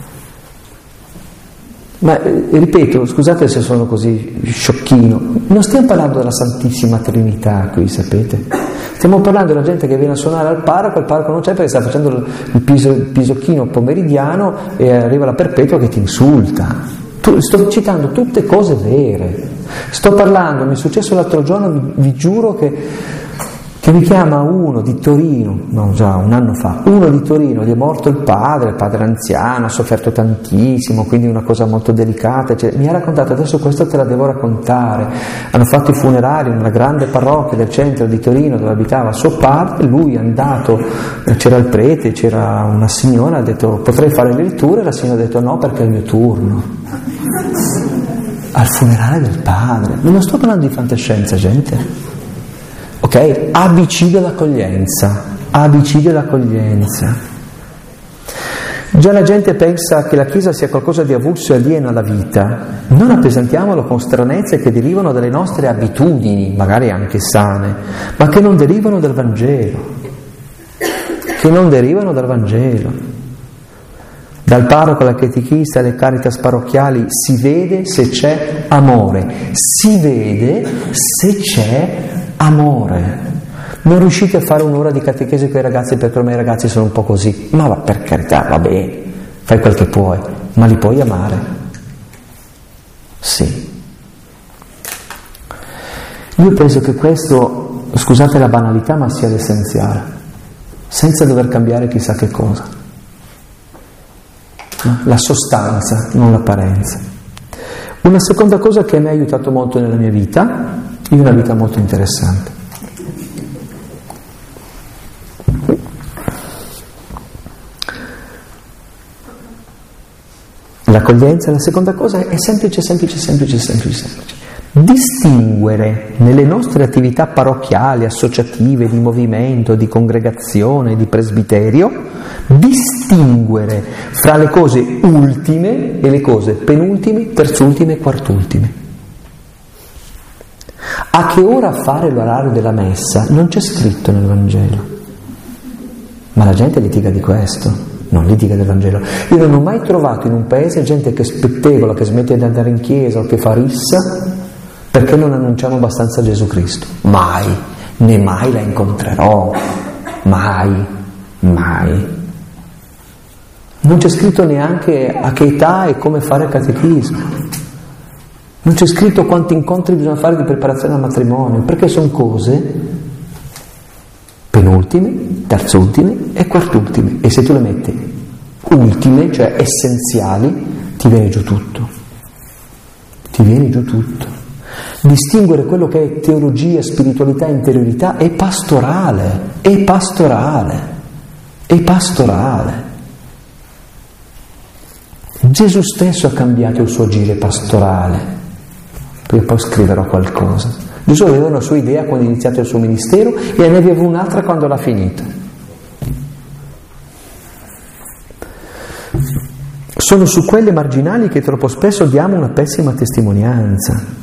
Ma ripeto, scusate se sono così sciocchino, non stiamo parlando della Santissima Trinità qui, sapete? Stiamo parlando della gente che viene a suonare al parroco, il parroco non c'è perché sta facendo il pisocchino pomeridiano e arriva la Perpetua che ti insulta. Sto citando tutte cose vere. Sto parlando, mi è successo l'altro giorno, vi giuro che mi chiama uno di Torino, no, già un anno fa, uno di Torino, gli è morto il padre anziano, ha sofferto tantissimo, quindi una cosa molto delicata, mi ha raccontato: adesso questo te la devo raccontare, hanno fatto i funerali in una grande parrocchia del centro di Torino dove abitava suo padre, lui è andato, c'era il prete, c'era una signora, ha detto: potrei fare le letture, la signora ha detto: no, perché è il mio turno. Al funerale del padre, non sto parlando di fantascienza, gente. Ok? ABC dell'accoglienza. Già la gente pensa che la Chiesa sia qualcosa di avulso e alieno alla vita. Non appesantiamolo con stranezze che derivano dalle nostre abitudini, magari anche sane, ma che non derivano dal Vangelo. Dal parroco alla catechista alle caritas parrocchiali si vede se c'è amore. Non riuscite a fare un'ora di catechesi con i ragazzi perché ormai i ragazzi sono un po' così, ma per carità, va bene, fai quel che puoi, ma li puoi amare? Sì. Io penso che questo, scusate la banalità, ma sia l'essenziale, senza dover cambiare chissà che cosa. La sostanza, non l'apparenza. Una seconda cosa che mi ha aiutato molto nella mia vita, io ho una vita molto interessante. L'accoglienza, la seconda cosa è semplice. Distinguere nelle nostre attività parrocchiali, associative, di movimento, di congregazione, di presbiterio, distinguere fra le cose ultime e le cose penultime, terzultime e quartultime. A che ora fare l'orario della messa non c'è scritto nel Vangelo, ma la gente litiga di questo, non litiga del Vangelo. Io non ho mai trovato in un paese gente che spettegola, che smette di andare in chiesa o che fa rissa perché non annunciamo abbastanza Gesù Cristo. Mai, né mai la incontrerò, mai. Non c'è scritto neanche a che età e come fare il catechismo. Non c'è scritto quanti incontri bisogna fare di preparazione al matrimonio, perché sono cose penultime, terzultime e quartultime. E se tu le metti ultime, cioè essenziali, ti viene giù tutto. Distinguere quello che è teologia, spiritualità, interiorità è pastorale. Gesù stesso ha cambiato il suo agire pastorale, perché poi scriverò qualcosa. Gesù aveva una sua idea quando ha iniziato il suo ministero e ne aveva un'altra quando l'ha finito. Sono su quelle marginali che troppo spesso diamo una pessima testimonianza.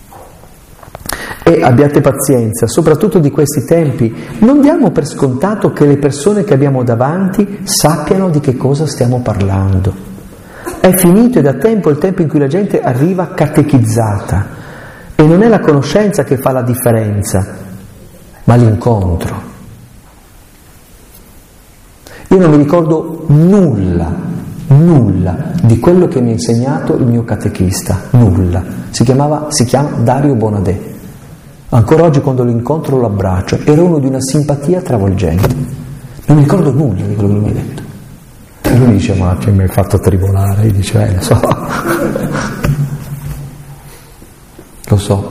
E abbiate pazienza, soprattutto di questi tempi, non diamo per scontato che le persone che abbiamo davanti sappiano di che cosa stiamo parlando. È finito e da tempo il tempo in cui la gente arriva catechizzata e non è la conoscenza che fa la differenza, ma l'incontro. Io non mi ricordo nulla di quello che mi ha insegnato il mio catechista, nulla. Si chiama Dario Bonadè. Ancora oggi quando lo incontro lo abbraccio, era uno di una simpatia travolgente. Non mi ricordo nulla di quello che lui mi ha detto. E lui mi dice, ma che mi hai fatto tribolare? Io dice, lo so. Lo so.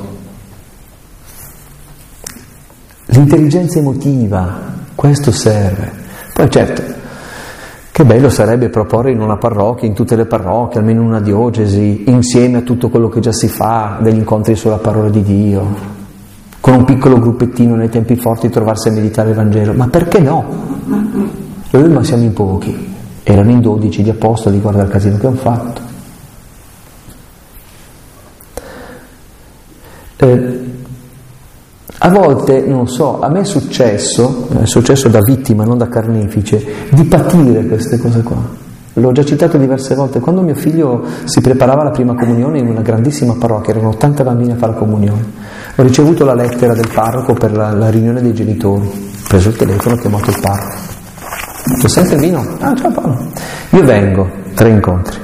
L'intelligenza emotiva, questo serve. Poi certo, che bello sarebbe proporre in una parrocchia, in tutte le parrocchie, almeno in una diocesi, insieme a tutto quello che già si fa, degli incontri sulla parola di Dio, con un piccolo gruppettino nei tempi forti trovarsi a meditare il Vangelo. Ma perché no? Ma siamo in pochi. Erano in 12 gli apostoli, guarda il casino che hanno fatto. A volte, non so, a me è successo da vittima, non da carnefice, di patire queste cose qua. L'ho già citato diverse volte. Quando mio figlio si preparava alla prima comunione in una grandissima parrocchia, erano 80 bambini a fare la comunione, ho ricevuto la lettera del parroco per la riunione dei genitori. Ho preso il telefono, ho chiamato il parroco. Lo sente il vino? Ah, ciao Paolo. Io vengo, 3 incontri.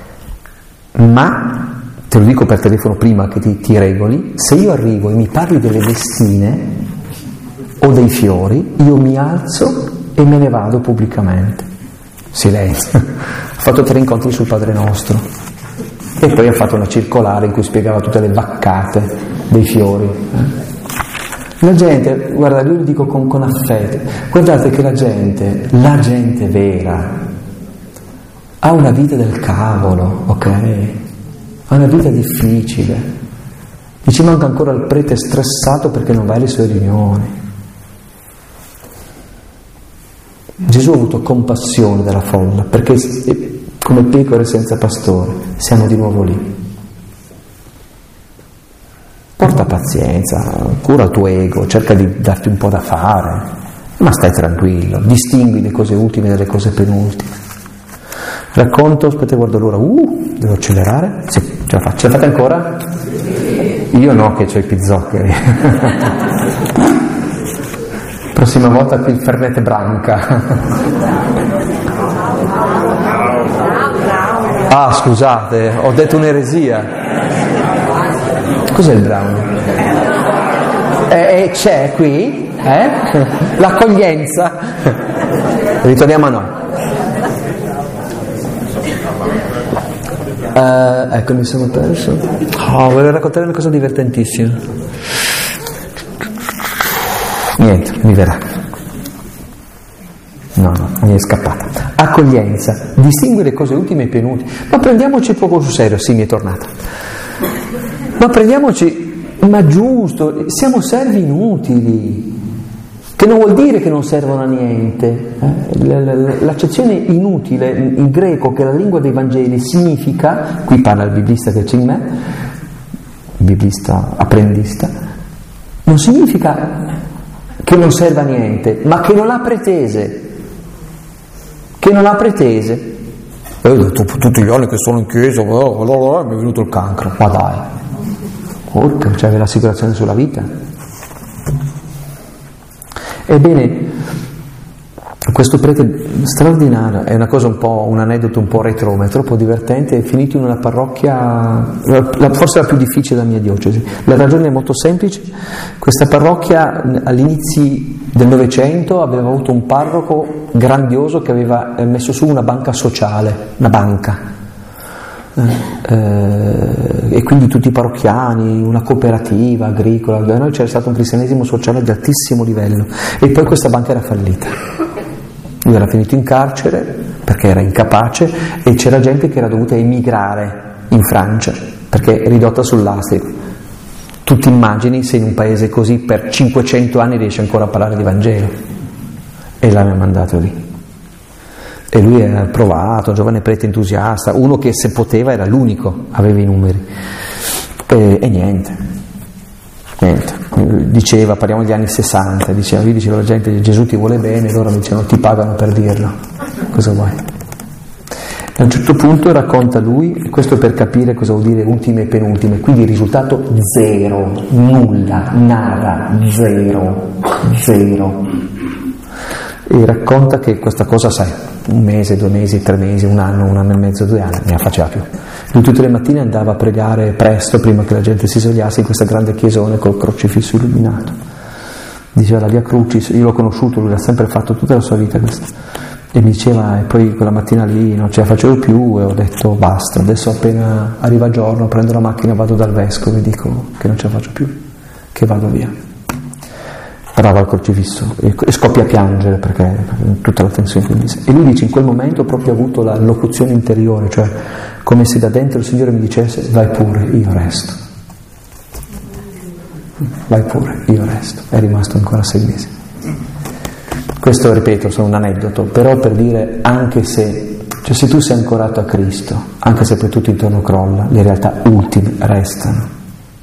Ma, te lo dico per telefono prima che ti regoli, se io arrivo e mi parli delle vestine o dei fiori, io mi alzo e me ne vado pubblicamente. Silenzio. Ha fatto 3 incontri sul Padre Nostro e poi ha fatto una circolare in cui spiegava tutte le vaccate dei fiori. La gente, guarda, io lo dico con affetto, guardate che la gente vera ha una vita del cavolo, ok? Ha una vita difficile e ci manca ancora il prete stressato perché non va alle sue riunioni. Gesù ha avuto compassione della folla, perché come pecore senza pastore siamo di nuovo lì. Porta pazienza, cura il tuo ego, cerca di darti un po' da fare, ma stai tranquillo, distingui le cose ultime dalle cose penultime. Racconto, aspetta, guardo l'ora, devo accelerare? Sì, ce la faccio. Ce la fate ancora? Io no, che c'ho i pizzoccheri. Prossima volta qui il Fernet Branca. Ah, scusate, ho detto un'eresia. Cos'è il brownie? C'è qui? L'accoglienza? Ritorniamo a noi. Ecco, mi sono perso. Volevo raccontare una cosa divertentissima. Niente, mi verrà. No, mi è scappata. Accoglienza, distinguere cose ultime e penultime. Ma prendiamoci poco sul serio, sì, mi è tornata. Ma prendiamoci, ma giusto, siamo servi inutili, che non vuol dire che non servono a niente. L'accezione inutile in greco, che è la lingua dei Vangeli, significa, qui parla il biblista che c'è in me, il biblista apprendista, non significa che non serve a niente, ma che non ha pretese. Che non ha pretese. Io ho detto tutti gli anni che sono in chiesa, mi è venuto il cancro. Ma dai, porca, c'è l'assicurazione sulla vita. Ebbene, questo prete straordinario, è una cosa un po', un aneddoto un po' retro, ma è troppo divertente, è finito in una parrocchia, forse la più difficile della mia diocesi. La ragione è molto semplice: questa parrocchia all'inizio del Novecento aveva avuto un parroco grandioso che aveva messo su una banca sociale, una banca, e quindi tutti i parrocchiani, una cooperativa agricola. Da noi c'era stato un cristianesimo sociale di altissimo livello, e poi questa banca era fallita. Lui era finito in carcere perché era incapace, e c'era gente che era dovuta emigrare in Francia perché è ridotta sul lastrico. Tu ti immagini se in un paese così per 500 anni riesci ancora a parlare di Vangelo, e l'hanno mandato lì. E lui era provato, giovane prete entusiasta, uno che se poteva era l'unico, aveva i numeri, e niente, diceva, parliamo degli anni 60, io dicevo alla gente: Gesù ti vuole bene, loro mi dicevano: ti pagano per dirlo, cosa vuoi? A un certo punto racconta lui, e questo per capire cosa vuol dire ultime e penultime, quindi il risultato zero, nulla, nada, zero. E racconta che questa cosa, sai, 1 mese, 2 mesi, 3 mesi, 1 anno, 1 anno e mezzo, 2 anni, ne faceva più. Lui tutte le mattine andava a pregare presto, prima che la gente si svegliasse, in questa grande chiesone col crocifisso illuminato. Diceva la Via Crucis, io l'ho conosciuto, lui l'ha sempre fatto tutta la sua vita questa. E mi diceva, e poi quella mattina lì non ce la facevo più e ho detto basta, adesso appena arriva giorno prendo la macchina, vado dal vescovo e dico che non ce la faccio più, che vado via. Brava al crocifisso e scoppia a piangere perché tutta la tensione che mi mise. E lui dice: in quel momento ho proprio avuto la locuzione interiore, cioè come se da dentro il Signore mi dicesse: vai pure, io resto. Vai pure, io resto. È rimasto ancora 6 mesi. Questo, ripeto, sono un aneddoto, però per dire, anche se, cioè se tu sei ancorato a Cristo, anche se poi tutto intorno crolla, le realtà ultime restano.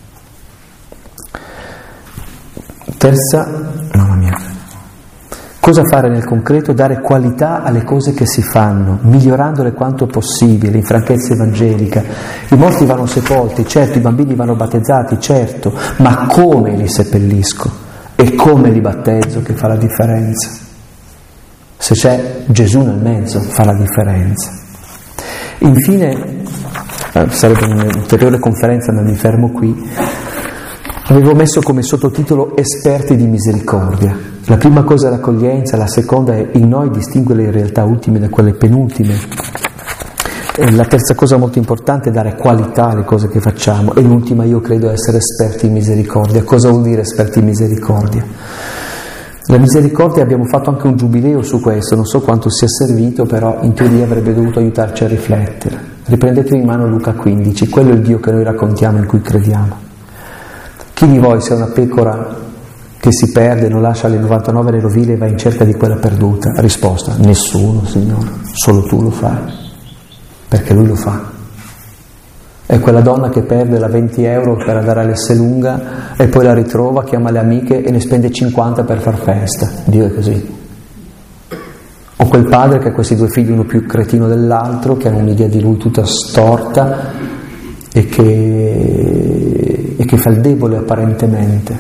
Terza, mamma mia, cosa fare nel concreto? Dare qualità alle cose che si fanno, migliorandole quanto possibile, in franchezza evangelica. I morti vanno sepolti, certo, i bambini vanno battezzati, certo, ma come li seppellisco e come li battezzo che fa la differenza. Se c'è Gesù nel mezzo fa la differenza. Infine, sarebbe un'ulteriore conferenza ma mi fermo qui. Avevo messo come sottotitolo esperti di misericordia. La prima cosa è l'accoglienza, la seconda è in noi distinguere le realtà ultime da quelle penultime. E la terza cosa molto importante è dare qualità alle cose che facciamo. E l'ultima, io credo, è essere esperti in misericordia. Cosa vuol dire esperti in misericordia? La misericordia, abbiamo fatto anche un giubileo su questo, non so quanto sia servito, però in teoria avrebbe dovuto aiutarci a riflettere. Riprendete in mano Luca 15, quello è il Dio che noi raccontiamo, in cui crediamo. Chi di voi, se è una pecora che si perde, non lascia le 99 le rovine e va in cerca di quella perduta? Risposta: nessuno, Signore, solo tu lo fai, perché Lui lo fa. È quella donna che perde la 20 euro per andare all'Esselunga e poi la ritrova, chiama le amiche e ne spende 50 per far festa. Dio è così. O quel padre che ha questi 2 figli, uno più cretino dell'altro, che hanno un'idea di lui tutta storta e che fa il debole apparentemente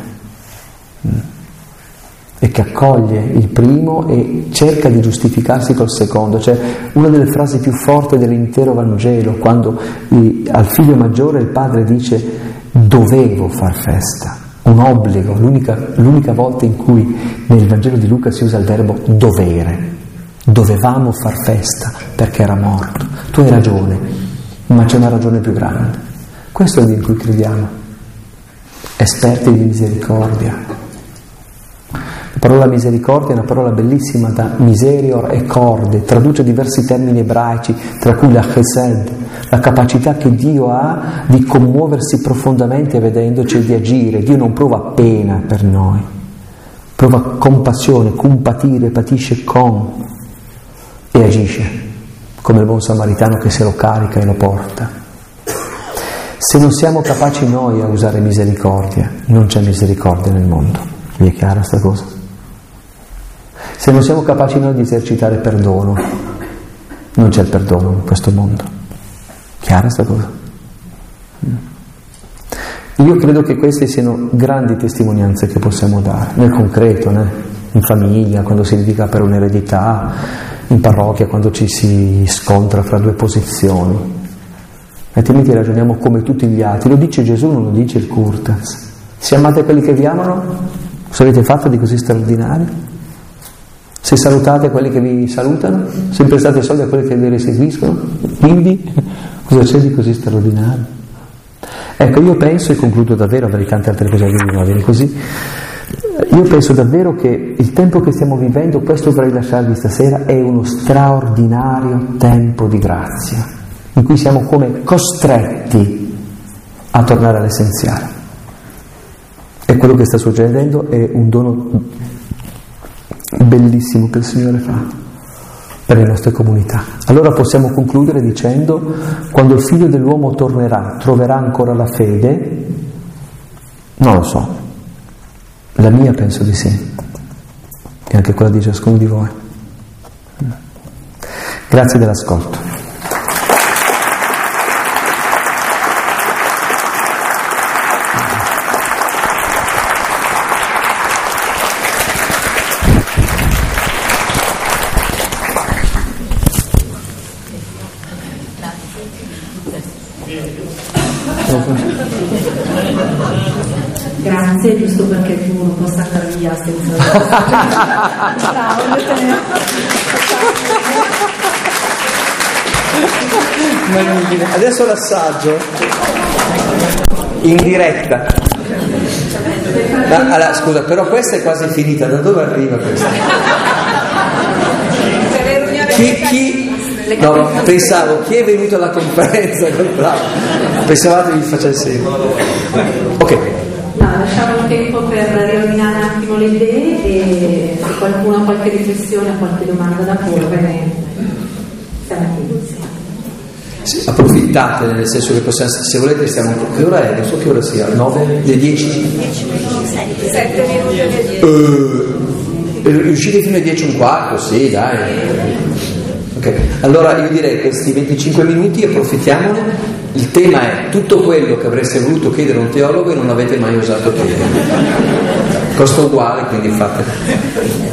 e che accoglie il primo e cerca di giustificarsi col secondo. Cioè, una delle frasi più forti dell'intero Vangelo, quando al figlio maggiore il padre dice: dovevo far festa, un obbligo, l'unica volta in cui nel Vangelo di Luca si usa il verbo dovere. Dovevamo far festa perché era morto. Tu hai ragione, ma c'è una ragione più grande. Questo è il Dio in cui crediamo. Esperti di misericordia. La parola misericordia è una parola bellissima, da miserior e corde, traduce diversi termini ebraici, tra cui la chesed, la capacità che Dio ha di commuoversi profondamente vedendoci e di agire. Dio non prova pena per noi, prova compassione, compatire, patisce con, e agisce, come il buon samaritano che se lo carica e lo porta. Se non siamo capaci noi a usare misericordia, non c'è misericordia nel mondo. Vi è chiara sta cosa? Se non siamo capaci noi di esercitare perdono, non c'è il perdono in questo mondo. Chiara sta cosa? Io credo che queste siano grandi testimonianze che possiamo dare, nel concreto, in famiglia, quando si litiga per un'eredità, in parrocchia, quando ci si scontra fra 2 posizioni. Altrimenti ragioniamo come tutti gli altri. Lo dice Gesù, non lo dice il Curtas. Se amate quelli che vi amano, cosa avete fatto di così straordinario? Se salutate quelli che vi salutano, se prestate soldi a quelli che vi restituiscono, quindi cosa c'è di così straordinario? Ecco, io penso, e concludo davvero, avrei tante altre cose da dire, ma va bene così, Io penso davvero che il tempo che stiamo vivendo, questo vorrei lasciarvi stasera, è uno straordinario tempo di grazia, in cui siamo come costretti a tornare all'essenziale. E quello che sta succedendo è un dono bellissimo che il Signore fa per le nostre comunità. Allora possiamo concludere dicendo: quando il Figlio dell'uomo tornerà, troverà ancora la fede? Non lo so, la mia penso di sì, e anche quella di ciascuno di voi. Grazie dell'ascolto. Grazie, giusto perché tu non puoi staccare via senza... Adesso l'assaggio in diretta. Allora, scusa, però questa è quasi finita. Da dove arriva questa? No, pensavo, chi è venuto alla conferenza? Pensavate che vi facesse. Ok. No, lasciamo un tempo per riordinare un attimo le idee, e se qualcuno ha qualche riflessione o qualche domanda da porre, siamo qui. Sì, approfittate, nel senso che possiamo, se volete stiamo, che ora è? Non so che ora sia, 9? Le 10? 7 minuti. Riuscite fino alle 10:15? Sì, dai. Ok, allora io direi che questi 25 minuti approfittiamone. Il tema è tutto quello che avreste voluto chiedere a un teologo e non avete mai osato chiedere. Costa uguale, quindi fatelo.